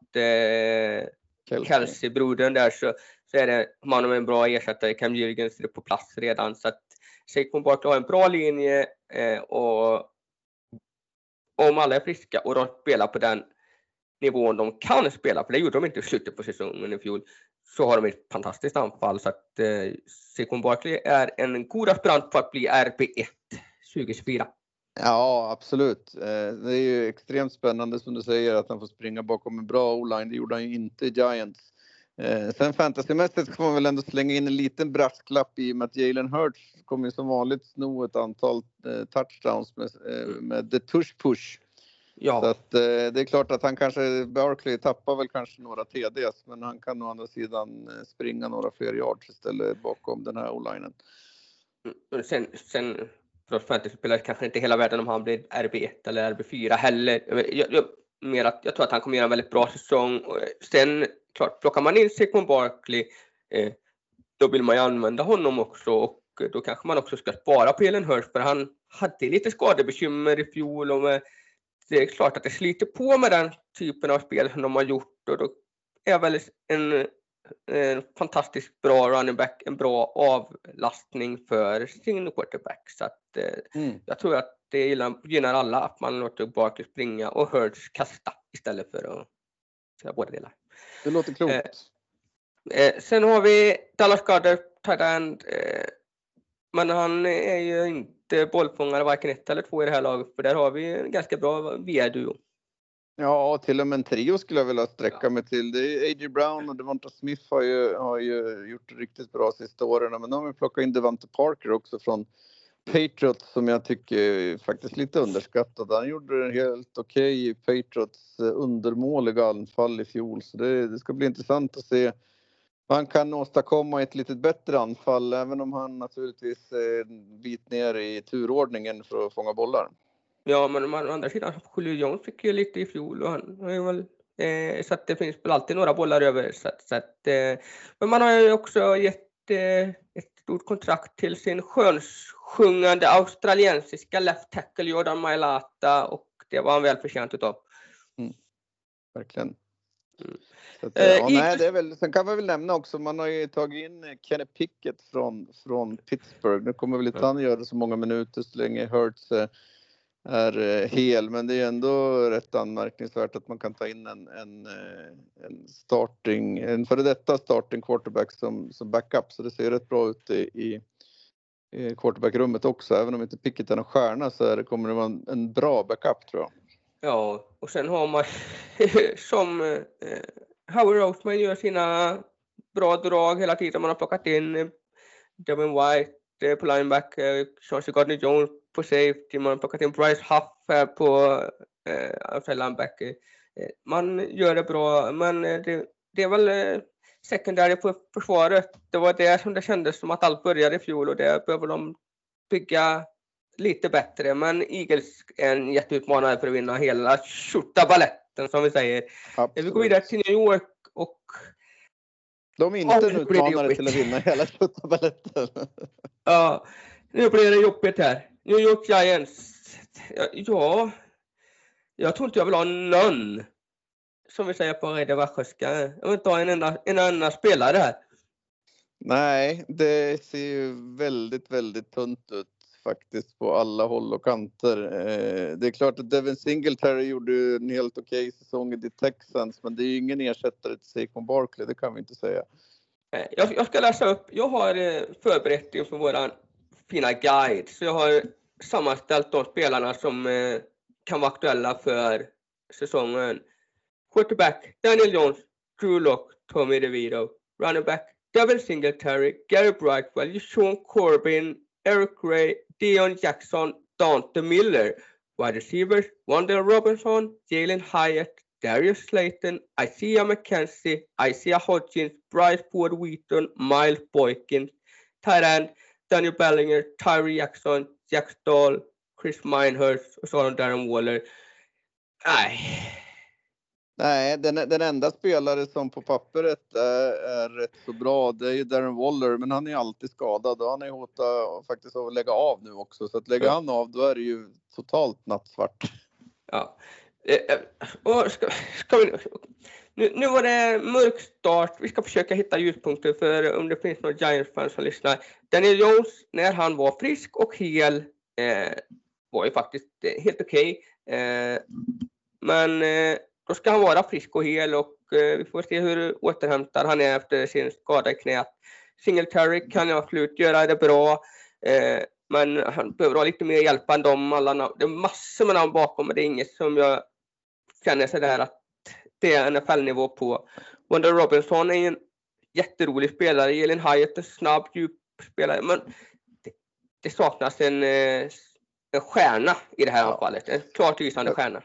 Kelsey-brodern där, så, så är det man med en bra ersättare. Cam Jürgens är på plats redan, så att Saquon Barkley har en bra linje eh, och om alla är friska och de spelar på den nivån de kan spela, för det gjorde de inte i slutet på säsongen i fjol, så har de ett fantastiskt anfall. Så att eh, Saquon Barkley är en god aspirant på att bli R B ett tjugohundratjugofyra. Ja, absolut. Eh, det är ju extremt spännande som du säger att han får springa bakom en bra O-line. Det gjorde han ju inte i Giants. Eh, sen fantasymässigt ska man väl ändå slänga in en liten brasklapp i och med att Jalen Hurts kommer ju som vanligt sno ett antal eh, touchdowns med, eh, med the tush push. Ja. Så att, eh, det är klart att han kanske, Barkley tappar väl kanske några T Ds, men han kan å andra sidan springa några fler yards istället bakom den här o-linen. Mm, sen, sen för oss fantasyspelare kanske inte hela världen om han blir R B ett eller R B fyra heller. Jag, jag, mer att, jag tror att han kommer göra en väldigt bra säsong. Och sen, klart, plockar man in Saquon Barkley, eh, då vill man ju använda honom också. Och då kanske man också ska spara på Jalen Hurts, för han hade lite skadebekymmer i fjol. Och med, det är klart att det sliter på med den typen av spel som de har gjort. Och då är väl en, en fantastiskt bra running back, en bra avlastning för sin quarterback. Så att, eh, mm. jag tror att det gynnar alla att man låter Barkley springa och Hurts kasta istället för att säga båda delar. Det låter klokt. Eh, eh, sen har vi Dallas Goedert, tight end. Eh, men han är ju inte bollfångare varken ett eller två i det här laget, för där har vi en ganska bra V R-duo. Ja, till och med en trio skulle jag vilja sträcka ja. mig till. Det är A J Brown och Devonta Smith har ju, har ju gjort riktigt bra sista åren. Men nu har vi plockat in Devonta Parker också från Patriots, som jag tycker är faktiskt lite underskattad. Han gjorde det helt okej i Patriots undermåliga anfall i fjol. Så det, det ska bli intressant att se vad han kan åstadkomma ett lite bättre anfall. Även om han naturligtvis är en bit ner i turordningen för att fånga bollar. Ja, men å andra sidan, Julio Jones fick ju lite i fjol och han är väl, eh, så att det finns väl alltid några bollar över. Så att, så att, eh, men man har ju också gett eh, ett stort kontrakt till sin skönssjungande australiensiska left tackle Jordan Mailata, och det var han väl förtjänt utav. Mm. Verkligen. Mm. Så att, eh, ja, nej, det är väl, sen kan man väl nämna också, man har ju tagit in Kenny Pickett från, från Pittsburgh. Nu kommer väl inte han göra så många minuter så länge Hurts eh, är hel, men det är ändå rätt anmärkningsvärt att man kan ta in en, en, en starting, en före detta starting quarterback som, som backup, så det ser rätt bra ut i, i quarterbackrummet också. Även om inte Pickett är någon stjärna så är det, kommer det vara en, en bra backup, tror jag. Ja, och sen har man som eh, Howard Roseman gör sina bra drag hela tiden. Man har plockat in eh, Devin White eh, på lineback, eh, Chauncey Gardner-Jones på safety, man har plockat in Bryce Huff här på eh, outside linebacker. Eh, man gör det bra, men eh, det, det är väl eh, secondary på försvaret. Det var det som det kändes som att allt började i fjol, och det behöver de bygga lite bättre. Men Eagles är en jätteutmanare för att vinna hela tjortabaletten, som vi säger. Absolut. Vi går vidare till New York, och de är inte en utmanare till att vinna hela tjortabaletten. Ja, nu blir det jobbigt här. New York Giants. Ja, jag tror inte jag vill ha någon, som vi säger på reda västgötska. Jag vill inte ha en enda, en enda spelare här. Nej, det ser ju väldigt, väldigt tunt ut faktiskt på alla håll och kanter. Det är klart att Devin Singletary gjorde en helt okej säsong i Texans, men det är ju ingen ersättare till Saquon Barkley, det kan vi inte säga. Jag, jag ska läsa upp, jag har förberett inför våran fina guide, så jag har sammanställt de spelarna som eh, kan vara aktuella för säsongen. Quarterback Daniel Jones, Drew Lock, Tommy DeVito. Running back Devin Singletary, Gary Brightwell, Sean Corbin, Eric Ray, Dion Jackson, Dante Miller. Wide receivers Wandale Robinson, Jalen Hyatt, Darius Slayton, Isaiah McKenzie, Isaiah Hodgins, Bryce Ford Wheaton, Miles Boykins. Tight end Daniel Bellinger, Tyree Jackson, Jack Stahl, Chris Minehurst och så har de Darren Waller. Nej. Nej, den, den enda spelare som på pappret är, är rätt så bra, det är ju Darren Waller, men han är alltid skadad och han är hotat faktiskt att lägga av nu också. Så att lägga ja. han av, då är det ju totalt nattsvart. Ja. Och ska, ska vi, nu, nu var det mörk start. Vi ska försöka hitta ljuspunkter, för om det finns några Giants-fans som lyssnar. Daniel Jones, när han var frisk och hel, eh, var ju faktiskt eh, helt okej. Okay. Eh, men eh, då ska han vara frisk och hel, och eh, vi får se hur återhämtad han är efter sin skada i knät. Singletary kan jag absolut göra det bra. Eh, men han behöver ha lite mer hjälp än dem alla. Det är massor med namn bakom, men det är inget som jag känner sig där att det är en N F L-nivå på. Wandale Robinson är en jätterolig spelare. Jalen Hyatt är snabb, djup spelare. Men det, det saknas en, en stjärna i det här anfallet. En klart lysande stjärna.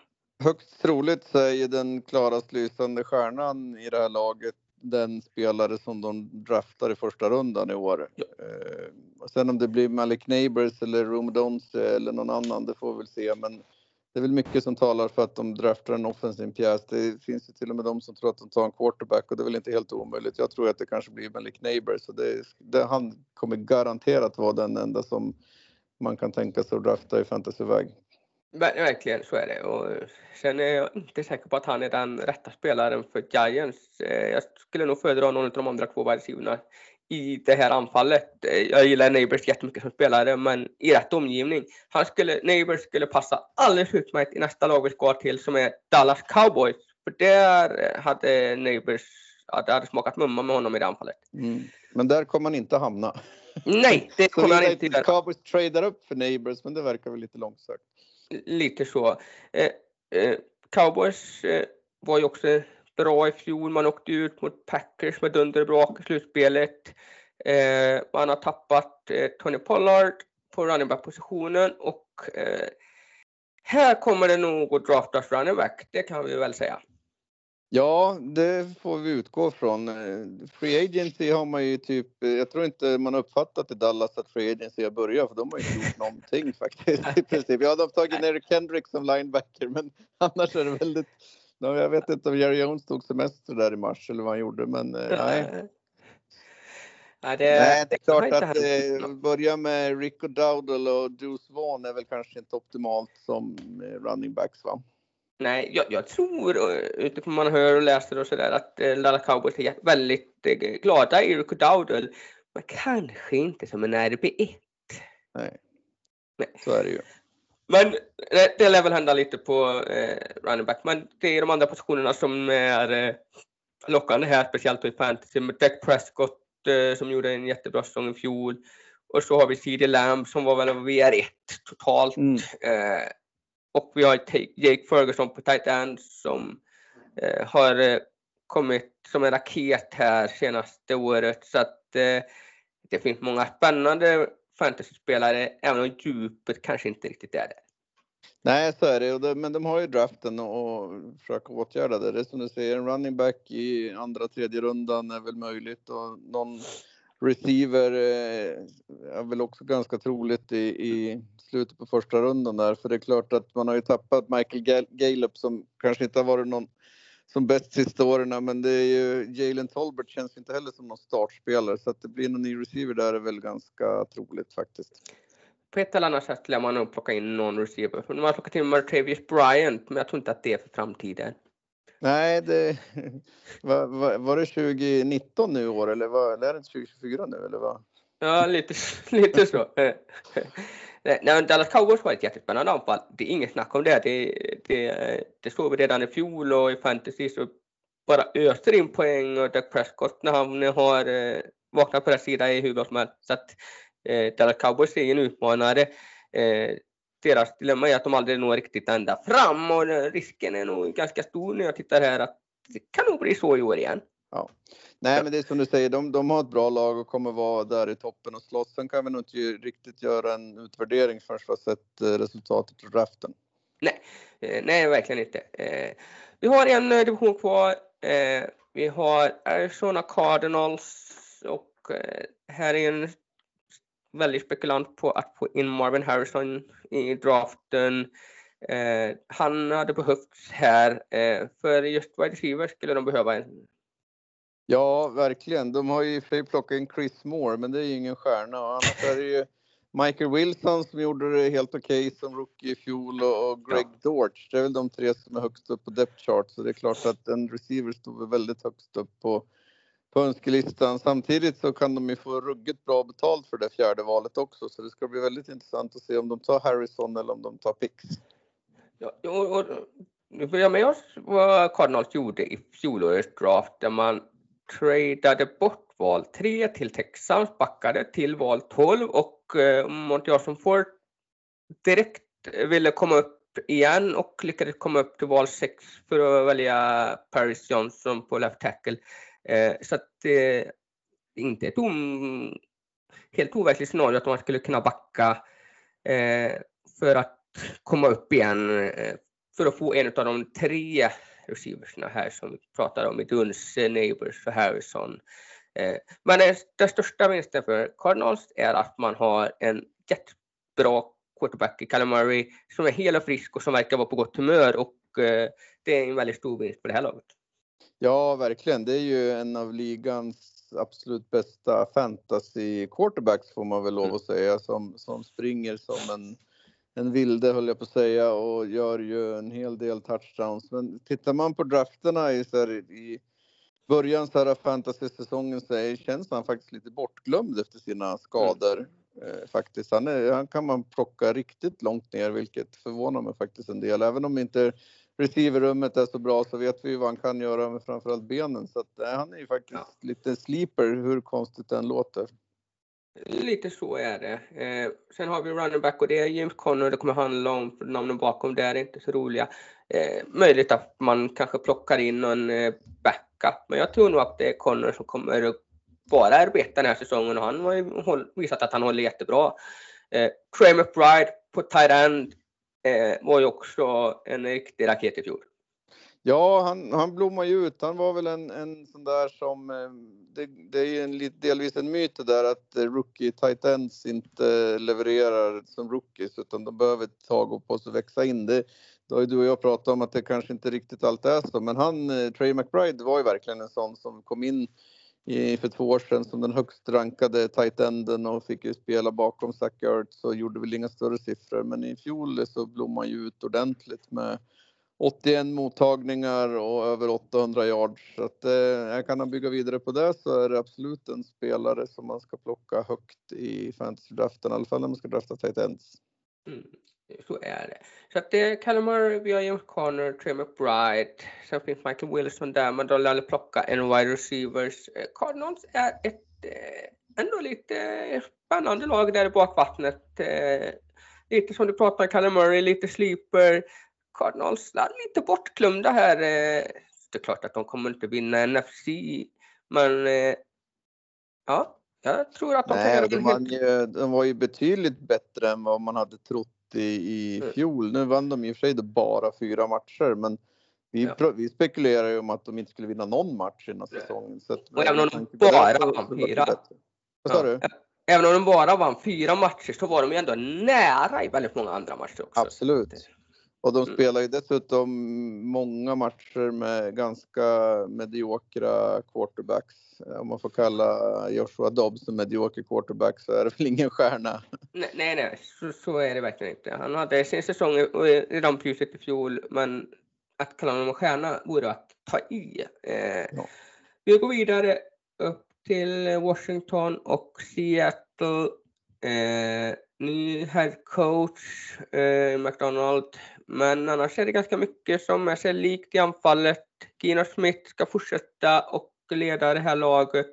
högst troligt så är ju den klarast lysande stjärnan i det här laget den spelare som de draftar i första rundan i år. Ja. Eh, och sen om det blir Malik Neighbors eller Romodonce eller någon annan, det får vi väl se. Men det är väl mycket som talar för att de draftar en offensiv pjäs. Det finns ju till och med de som tror att de tar en quarterback och det är väl inte helt omöjligt. Jag tror att det kanske blir Malik Neighbors. Så det, det, han kommer garanterat vara den enda som man kan tänka sig att drafta i fantasyväg. Verkligen, så är det. Och sen är jag inte säker på att han är den rätta spelaren för Giants. Jag skulle nog föredra någon av de andra två världsivorna i det här anfallet. Jag gillar Neighbors jättemycket som spelare, men i rätt omgivning. Han skulle, Neighbors skulle passa alldeles utmärkt i nästa lag vi ska till, som är Dallas Cowboys. För där hade Neighbors, ja, det hade smakat mumma med honom i det anfallet. Mm. Men där kommer han inte hamna. Nej, det kommer han inte göra. Cowboys tradar upp för Neighbors, men det verkar väl lite långsökt. Lite så. Eh, eh, Cowboys eh, var ju också bra i fjol. Man åkte ut mot Packers med dunderbrak i slutspelet. Eh, man har tappat eh, Tony Pollard på running back-positionen. Och eh, här kommer det nog att draftas running back. Det kan vi väl säga. Ja, det får vi utgå från. Free agency har man ju typ, jag tror inte man har uppfattat i Dallas att free agency har börjat, för de har inte gjort någonting faktiskt i princip. Ja, de har tagit ner Kendrick som linebacker, men annars är det väldigt, jag vet inte om Jerry Jones tog semester där i mars eller vad han gjorde, men nej. Ja, det, nej, det är klart att eh, börja med Rick O'Dowdle och Deuce Vaughn är väl kanske inte optimalt som running backs, va? Nej, jag, jag tror utifrån man hör och läser och sådär att eh, Dallas Cowboys är väldigt eh, glada i Rick O'Dowdle, men kanske inte som en R B ett. Nej, Nej. Så är det ju. Men det, det lär väl hända lite på eh, running back, men det är de andra positionerna som är eh, lockande här, speciellt i fantasy med Dak Prescott eh, som gjorde en jättebra säsong i fjol, och så har vi C D Lamb som var väl V R ett totalt. Mm. Eh, Och vi har Jake Ferguson på tight end som eh, har eh, kommit som en raket här senaste året. Så att eh, det finns många spännande fantasyspelare, även om djupet kanske inte riktigt är det. Nej, så är det. Och det, men de har ju draften och, och försöker åtgärda det. Det är som du säger, en running back i andra, tredje rundan är väl möjligt. Och någon receiver eh, är väl också ganska troligt i, i slutet på första rundan där. För det är klart att man har ju tappat Michael Gallup som kanske inte har varit någon som bäst sista åren. Men det är ju Jalen Tolbert känns inte heller som någon startspelare. Så att det blir någon ny receiver där är väl ganska troligt faktiskt. På ett eller annat sätt lär man nog plocka in någon receiver. Man har plockat in Martavis Bryant, men jag tror inte att det är för framtiden. Nej, det var, var, var det tjugo nitton nu år eller var eller är det tjugo tjugofyra nu eller vad? Ja, lite lite så. Nej, Dallas Cowboys var ett jättespännande anfall. Det är inget snack om det. Det det det såg vi redan i fjol och i fantasy så bara öser in poäng och Dak Prescott när han har eh, vaknat på rätt sida i huvudet som helst. Så att eh, Dallas Cowboys är en utmanare. Eh, Deras dilemma är att de aldrig når riktigt ända fram och risken är nog ganska stor när jag tittar här att det kan nog bli så i år igen. Ja. Nej, ja. Men det är som du säger, de, de har ett bra lag och kommer vara där i toppen och slåss. Sen kan vi nog inte riktigt göra en utvärdering förrän vi har sett resultatet av draften. Nej, nej verkligen inte. Vi har en division kvar. Vi har Arizona Cardinals och här är en väldigt spekulant på att få in Marvin Harrison i draften. Eh, han hade behövts här. Eh, för just wide receiver skulle de behöva en. Ja, verkligen. De har ju för plockat in Chris Moore, men det är ju ingen stjärna. Och annars är det ju Michael Wilson som gjorde det helt okej okay som rookie i fjol och Greg ja. Dortch. Det är väl de tre som är högst upp på depth chart. Så det är klart att en receiver står väldigt högst upp på på önskelistan. Samtidigt så kan de ju få ruggigt bra betalt för det fjärde valet också. Så det ska bli väldigt intressant att se om de tar Harrison eller om de tar Picks. Ja, och, och, nu börjar med oss vad Cardinals gjorde i fjolårets draft där man tradade bort val tre till Texans, backade till val tolv och eh, Montreal Ford direkt ville komma upp igen och lyckades komma upp till val sex för att välja Paris Johnson på left tackle. Eh, så att det eh, inte ett om, helt overkligt scenario att man skulle kunna backa eh, för att komma upp igen. Eh, för att få en av de tre receiversna här som vi pratar om i Duns, Neighbors och Harrison. Eh, men den största vinsten för Cardinals är att man har en jättebra quarterback i Kyler Murray som är hel och frisk och som verkar vara på gott humör, och eh, det är en väldigt stor vinst på det här laget. Ja, verkligen. Det är ju en av ligans absolut bästa fantasy quarterbacks får man väl lov att säga, som, som springer som en, en vilde höll jag på att säga, och gör ju en hel del touchdowns. Men tittar man på drafterna i, så här, i början så här fantasy-säsongen så är, känns han faktiskt lite bortglömd efter sina skador. Mm. Eh, faktiskt. Han, är, han kan man plocka riktigt långt ner, vilket förvånar mig faktiskt en del. Även om inte receiverrummet är så bra så vet vi ju vad han kan göra med framförallt benen. Så att, eh, han är ju faktiskt ja. lite sleeper, hur konstigt den låter. Lite så är det. Eh, sen har vi running back och det är James Conner. Det kommer handla om, för namnen bakom det är inte så roliga. Eh, möjligt att man kanske plockar in en eh, backup. Men jag tror nog att det är Conner som kommer att vara arbeta den här säsongen. Och han har ju visat att han håller jättebra. Eh, Trey McBride på tight end eh, var ju också en riktig raket i fjol. Ja, han, han blommar ju ut. Han var väl en, en sån där som... Det, det är ju en, delvis en myt där att rookie tight ends inte levererar som rookies, utan de behöver ett tag på sig att växa in. Det, då har ju du och jag pratat om att det kanske inte riktigt allt är så. Men han, Trey McBride, var ju verkligen en sån som kom in i, för två år sedan som den högst rankade tight enden och fick ju spela bakom Zach Ertz och gjorde väl inga större siffror. Men i fjol så blommade ju ut ordentligt med åttioen mottagningar och över åttahundra yards. Så att eh, kan han bygga vidare på det så är det absolut en spelare som man ska plocka högt i fantasy-draften. I alla fall när man ska drafta tight ends. Mm, så är det. Så att det är Kyler Murray, vi har James Conner, Trey McBride. Sen finns Michael Wilson där. Man då lär plocka en wide receivers. Cardinals är ett eh, ändå lite spännande lag där i bakvattnet. Eh, lite som du pratar, Kyler Murray, lite sleeper. Cardinals är lite bortglömda här. Det är klart att de kommer inte vinna N F C. Men ja, jag tror att de Nej, kan de, helt... ju, de var ju betydligt bättre än vad man hade trott i, i mm. fjol. Nu vann de i och för sig bara fyra matcher. Men vi, ja. vi spekulerar ju om att de inte skulle vinna någon match i den här säsongen. Så att, och även om de bara vann fyra. Vad sa du? Även om de bara vann fyra matcher så var de ju ändå nära i väldigt många andra matcher också. Absolut. Och de spelar ju dessutom många matcher med ganska mediokra quarterbacks. Om man får kalla Joshua Dobbs en medioker quarterback så är det väl ingen stjärna. Nej, nej, nej. Så, så är det verkligen inte. Han hade sin säsong i rampljuset i fjol, men att kalla honom en stjärna vore att ta i. Eh, ja. Vi går vidare upp till Washington och Seattle. Eh, ny head coach eh, McDonald, men annars är det ganska mycket som är sig likt i anfallet. Gino Smith ska fortsätta och leda det här laget.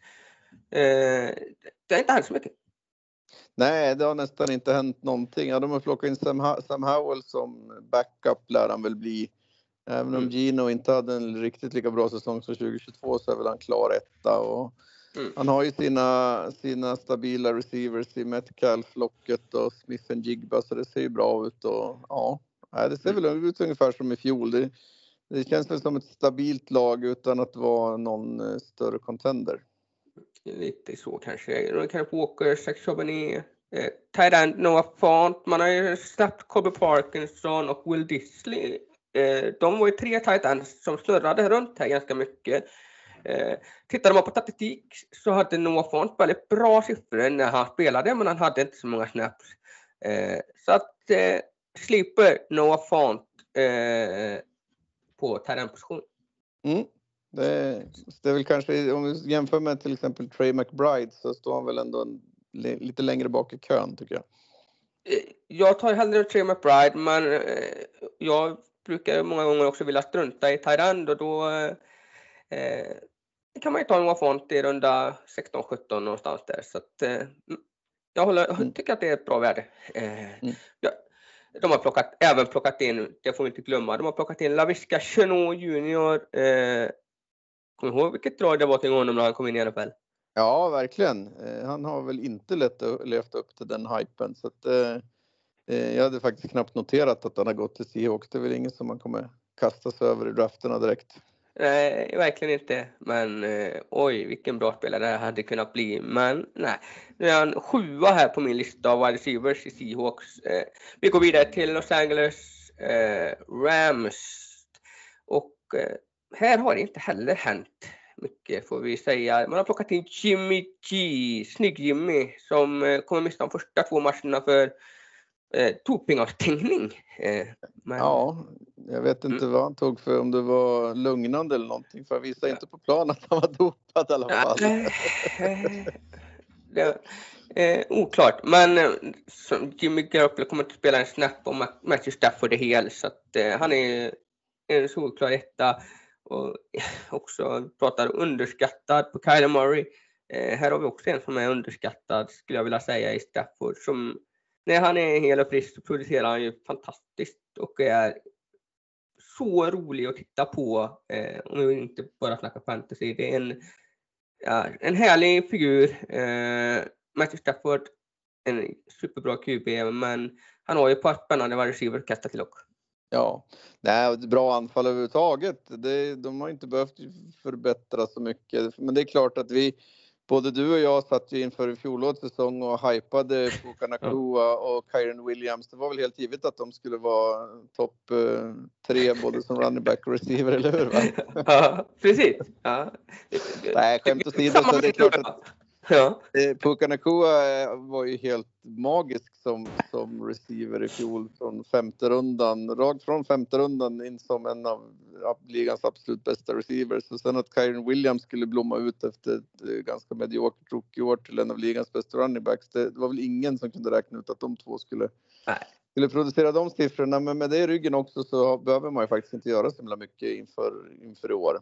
Eh, det är inte alls så mycket. Nej, det har nästan inte hänt någonting. Ja, de har plockat in Sam, ha- Sam Howell som backup lär han väl bli. Även om mm. Gino inte hade en riktigt lika bra säsong som tjugohundratjugotvå så är väl han klar etta. Och mm. han har ju sina, sina stabila receivers i Metcalf, Lockett och Smith and Jigba, så det ser ju bra ut. Och, ja, det ser mm. väl ut ungefär som i fjol. Det, det känns väl som ett stabilt lag utan att vara någon större contender. Lite så kanske. De kan Walker, Zach Charbonnet, eh, tight end Noah Fant. Man har ju släppt Kobe Parkinson och Will Disley. Eh, de var ju tre tight ends som snurrade runt här ganska mycket. Eh, tittar man på statistik så hade Noah Fant väldigt bra siffror när han spelade, men han hade inte så många snaps. Eh, så att eh, slipper Noah Fant eh, på tight end-position. Mm. Det, det är väl kanske, om vi jämför med till exempel Trey McBride så står han väl ändå en, lite längre bak i kön tycker jag. Jag tar hellre Trey McBride, men eh, jag brukar många gånger också vilja strunta i tight end och då eh, kan man ju ta en Font i runda sexton sjutton någonstans där. Så att, eh, jag, håller, jag tycker att det är ett bra värde. Eh, mm. ja, de har plockat, även plockat in, det får vi inte glömma, de har plockat in Laviska Chenot junior. Eh, Kommer ihåg vilket drag det var till honom när han kom in i N F L? Ja, verkligen. Han har väl inte lätt levt upp till den hypen. Så att, det Eh, jag hade faktiskt knappt noterat att han har gått till Seahawks. Det är väl ingen som man kommer kasta sig över i drafterna direkt. Nej, verkligen inte. Men eh, oj, vilken bra spelare det hade kunnat bli. Men nej, nu är han sjua här på min lista av wide receivers i Seahawks. Eh, vi går vidare till Los Angeles eh, Rams. Och eh, här har det inte heller hänt mycket, får vi säga. Man har plockat in Jimmy G, snygg Jimmy, som eh, kommer missa de första två matcherna för eh, dopingavstängning. Eh, men... Ja, jag vet inte mm. vad han tog för, om det var lugnande eller någonting, för han visade ja. inte på plan att han var dopad i alla fall. det är eh, oklart, men eh, Jimmy Garoppolo kommer att spela en snap och Matthew Stafford det hel, så att eh, han är en solklar etta. Och också pratar underskattad på Kyler Murray. Eh, här har vi också en som är underskattad, skulle jag vilja säga, i Stafford. Som, när han är hel och frisk så producerar han ju fantastiskt och är så rolig att titta på. Eh, om vi inte bara snackar fantasy. Det är en, ja, en härlig figur. Eh, Matthew Stafford, en superbra Q B, men han har ju ett par spännande wide receiver att kasta till också. Ja, nej, bra anfall överhuvudtaget. Det, de har inte behövt förbättra så mycket. Men det är klart att vi, både du och jag, satt ju inför fjolårets säsong och hypade på Kanakua och Kyren Williams. Det var väl helt givet att de skulle vara topp eh, tre både som running back och receiver, eller hur? Va? Ja, precis. Ja. Nej, skämt åsido, så det är klart att ja. Puka Nacua var ju helt magisk som, som receiver i fjol från femte rundan. Rakt från femte rundan in som en av ligans absolut bästa receivers. Och sen att Kyren Williams skulle blomma ut efter ett ganska mediokert rookie-år till en av ligans bästa running backs. Det, det var väl ingen som kunde räkna ut att de två skulle, skulle producera de siffrorna. Men med det i ryggen också så behöver man ju faktiskt inte göra så himla mycket inför, inför i år.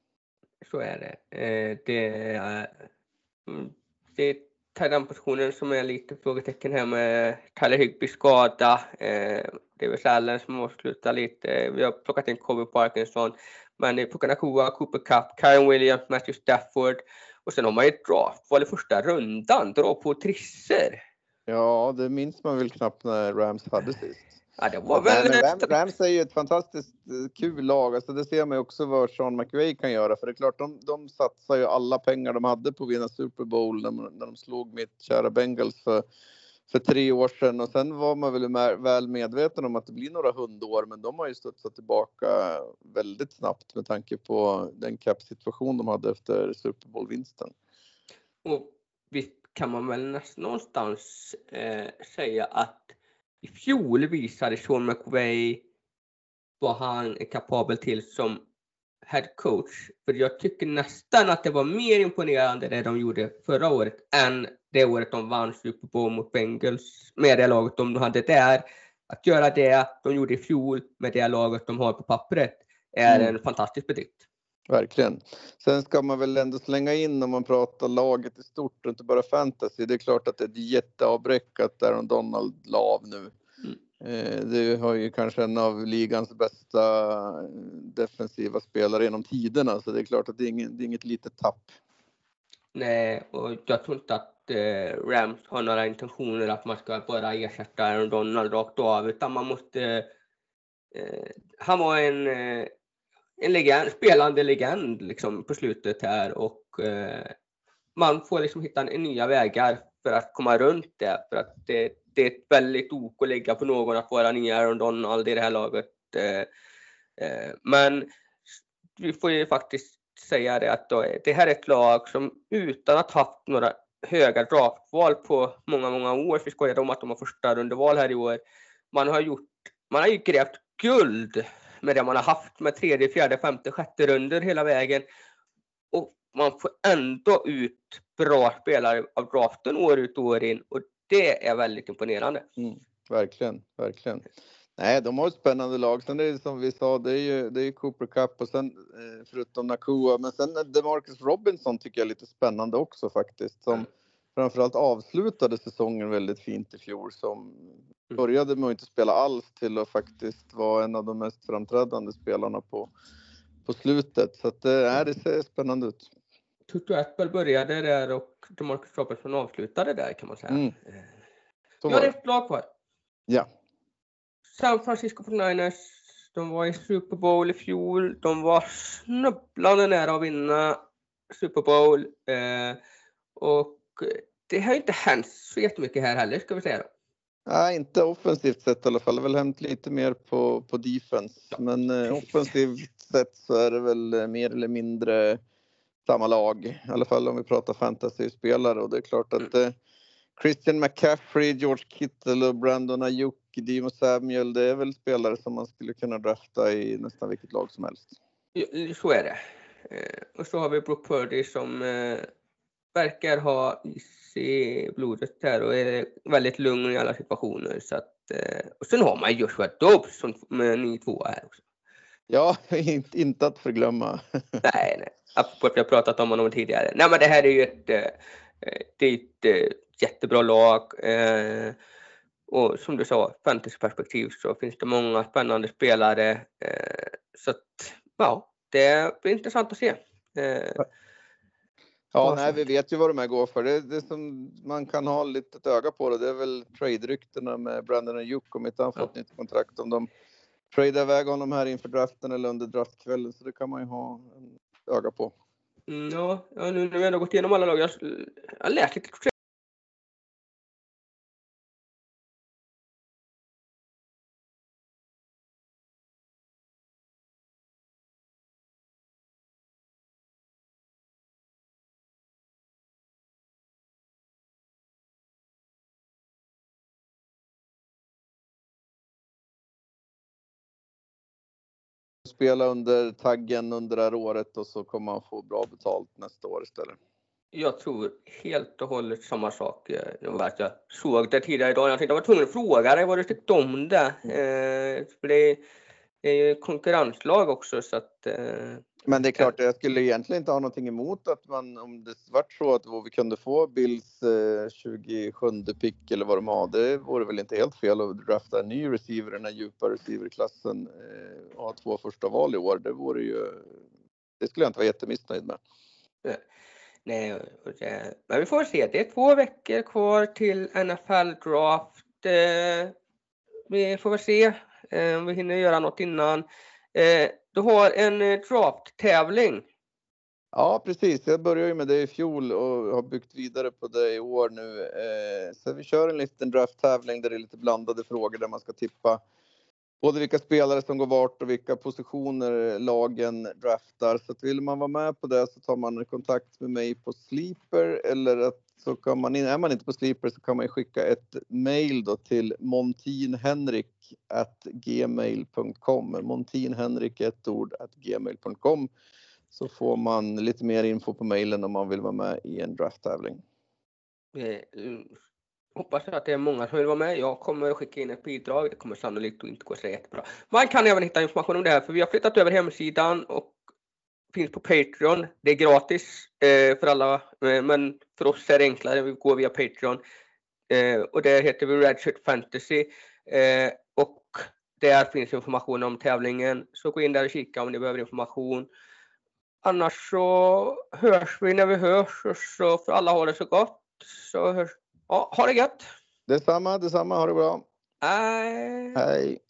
Så är det. Eh, det är... Mm. Det är Thailand-positionen som är lite frågetecken här med Tyler Higbee skada. Eh, det är väl Allen som måste sluta lite. Vi har plockat in Kobe Parkinson. Men det är Puka Nacua, Cooper Kupp, Kyren Williams, Matthew Stafford. Och sen har man ju ett draftval i första rundan. Dra på trisser. Ja, det minns man väl knappt när Rams hade sist. Ja, det var väl... Nej, Rams, Rams är ju ett fantastiskt kul lag. Alltså det ser man ju också vad Sean McVay kan göra. För det är klart, de, de satsar ju alla pengar de hade på att vinna Super Bowl när, när de slog mitt kära Bengals för, för tre år sedan. Och sen var man väl med, väl medveten om att det blir några hundår. Men de har ju studsat tillbaka väldigt snabbt med tanke på den cap-situation de hade efter Super Bowl-vinsten. Och visst kan man väl nästan någonstans eh, säga att i fjol visade Sean McVay vad han är kapabel till som head coach. För jag tycker nästan att det var mer imponerande det de gjorde förra året än det året de vann Super Bowl mot Bengals med det laget de hade där. Att göra det de gjorde i fjol med det laget de har på pappret är mm. en fantastisk bedrift. Verkligen. Sen ska man väl ändå slänga in om man pratar laget i stort och inte bara fantasy. Det är klart att det är ett jätteavbräck att Aaron Donald la av nu. Mm. Eh, det har ju kanske en av ligans bästa defensiva spelare genom tiderna. Så det är klart att det är inget, det är inget litet tapp. Nej, och jag tror inte att eh, Rams har några intentioner att man ska bara ersätta Aaron Donald rakt av. Utan man måste... Eh, han var en... Eh, en legend, spelande legend liksom på slutet här, och eh, man får liksom hitta nya vägar för att komma runt det, för att det, det är ett väldigt ok att lägga på någon att vara nya Aaron Donald i det här laget. Eh, eh, men vi får ju faktiskt säga det att då, det här är ett lag som utan att ha haft några höga draftval på många, många år, vi skojade om att de har första rundeval här i år, man har gjort, man har ju grävt guld med det man har haft med tredje, fjärde, femte, sjätte runder hela vägen. Och man får ändå ut bra spelare av draften år ut och år in. Och det är väldigt imponerande. Mm, verkligen, verkligen. Nej, de har ett spännande lag. Sen är det som vi sa, det är ju det är Cooper Kupp och sen förutom Nacua. Men sen DeMarcus Robinson tycker jag är lite spännande också faktiskt. Som mm. framförallt avslutade säsongen väldigt fint i fjol. Som började med att inte spela alls till att faktiskt vara en av de mest framträdande spelarna på, på slutet. Så att det, äh, det ser spännande ut. Tutu Atwell började där och DeMarcus Robinson avslutade där, kan man säga. Mm. Jag har ett lag kvar. Ja. San Francisco forty-niners, de var i Super Bowl i fjol. De var snubblande nära att vinna Super Bowl. Eh, och det har inte hänt så jättemycket här heller, ska vi säga då. Nej, inte offensivt sett i alla fall. Det har väl hänt lite mer på, på defense. Ja, men eh, offensivt sett så är det väl eh, mer eller mindre samma lag. I alla fall om vi pratar fantasy-spelare. Och det är klart att eh, Christian McCaffrey, George Kittle och Brandon Ayuk, Deebo Samuel, det är väl spelare som man skulle kunna drafta i nästan vilket lag som helst. Så är det. Eh, och så har vi Brock Purdy som eh, verkar ha is i blodet här och är väldigt lugn i alla situationer. Så att, eh, och sen har man Joshua Dobbs som med ny två här också. Ja, inte, inte att förglömma. nej, nej. Apropå att vi har pratat om honom tidigare. Nej, men det här är ju ett, det är ett jättebra lag. Eh, och som du sa, fantasyperspektiv så finns det många spännande spelare. Eh, så att, ja, det blir intressant att se. Eh, ja, nej, vi vet ju vad de här går för. Det, det som man kan ha lite ett öga på det, det är väl trade-ryktena med Brandon Ayuk, om inte han fått ja. nytt kontrakt. Om de tradar iväg honom här inför draften eller under draftkvällen, så det kan man ju ha en öga på. Mm, ja, ja, nu när vi har gått igenom alla lag, jag har lärt lite. Spela under taggen under det här året och så kommer man få bra betalt nästa år istället. Jag tror helt och hållet samma sak. Jag såg det tidigare idag. Jag tänkte jag var tvungen att fråga dig vad du tyckte om det. Eh, för det är ju konkurrenslag också. Så att, eh, men det är klart, jag skulle egentligen inte ha någonting emot att man, om det vart så att vi kunde få Bills eh, tjugosjunde pick eller vad de har, det vore väl inte helt fel att drafta en ny receiver, den här djupa receiverklassen eh, och ha två första val i år. Det vore ju, det skulle jag inte vara jättemissnöjd med. Nej, det, men vi får se. Det är två veckor kvar till N F L-draft. Eh, vi får väl se eh, om vi hinner göra något innan. Eh, du har en eh, draft-tävling. Ja, precis. Jag började ju med det i fjol och har byggt vidare på det i år nu. Eh, så vi kör en liten draft-tävling där det är lite blandade frågor där man ska tippa både vilka spelare som går vart och vilka positioner lagen draftar. Så att vill man vara med på det så tar man kontakt med mig på Sleeper, eller att så kan man, är man inte på Sleeper så kan man skicka ett mail då till montinhenrik at gmail punkt com. montinhenrik ett ord at gmail punkt com. Så får man lite mer info på mailen om man vill vara med i en drafttävling. Hoppas att det är många som vill vara med. Jag kommer att skicka in ett bidrag. Det kommer sannolikt inte gå så jättebra. Man kan även hitta information om det här, för vi har flyttat över hemsidan och finns på Patreon. Det är gratis eh, för alla, eh, men för oss är det enklare. Vi går via Patreon. Eh, och där heter vi Redshirt Fantasy. Eh, och där finns information om tävlingen. Så gå in där och kika om ni behöver information. Annars så hörs vi när vi hörs. Och så för alla har det så gott. Så hörs. Ja, ha det gött. Detsamma, detsamma. Ha det bra. Hej. Hej.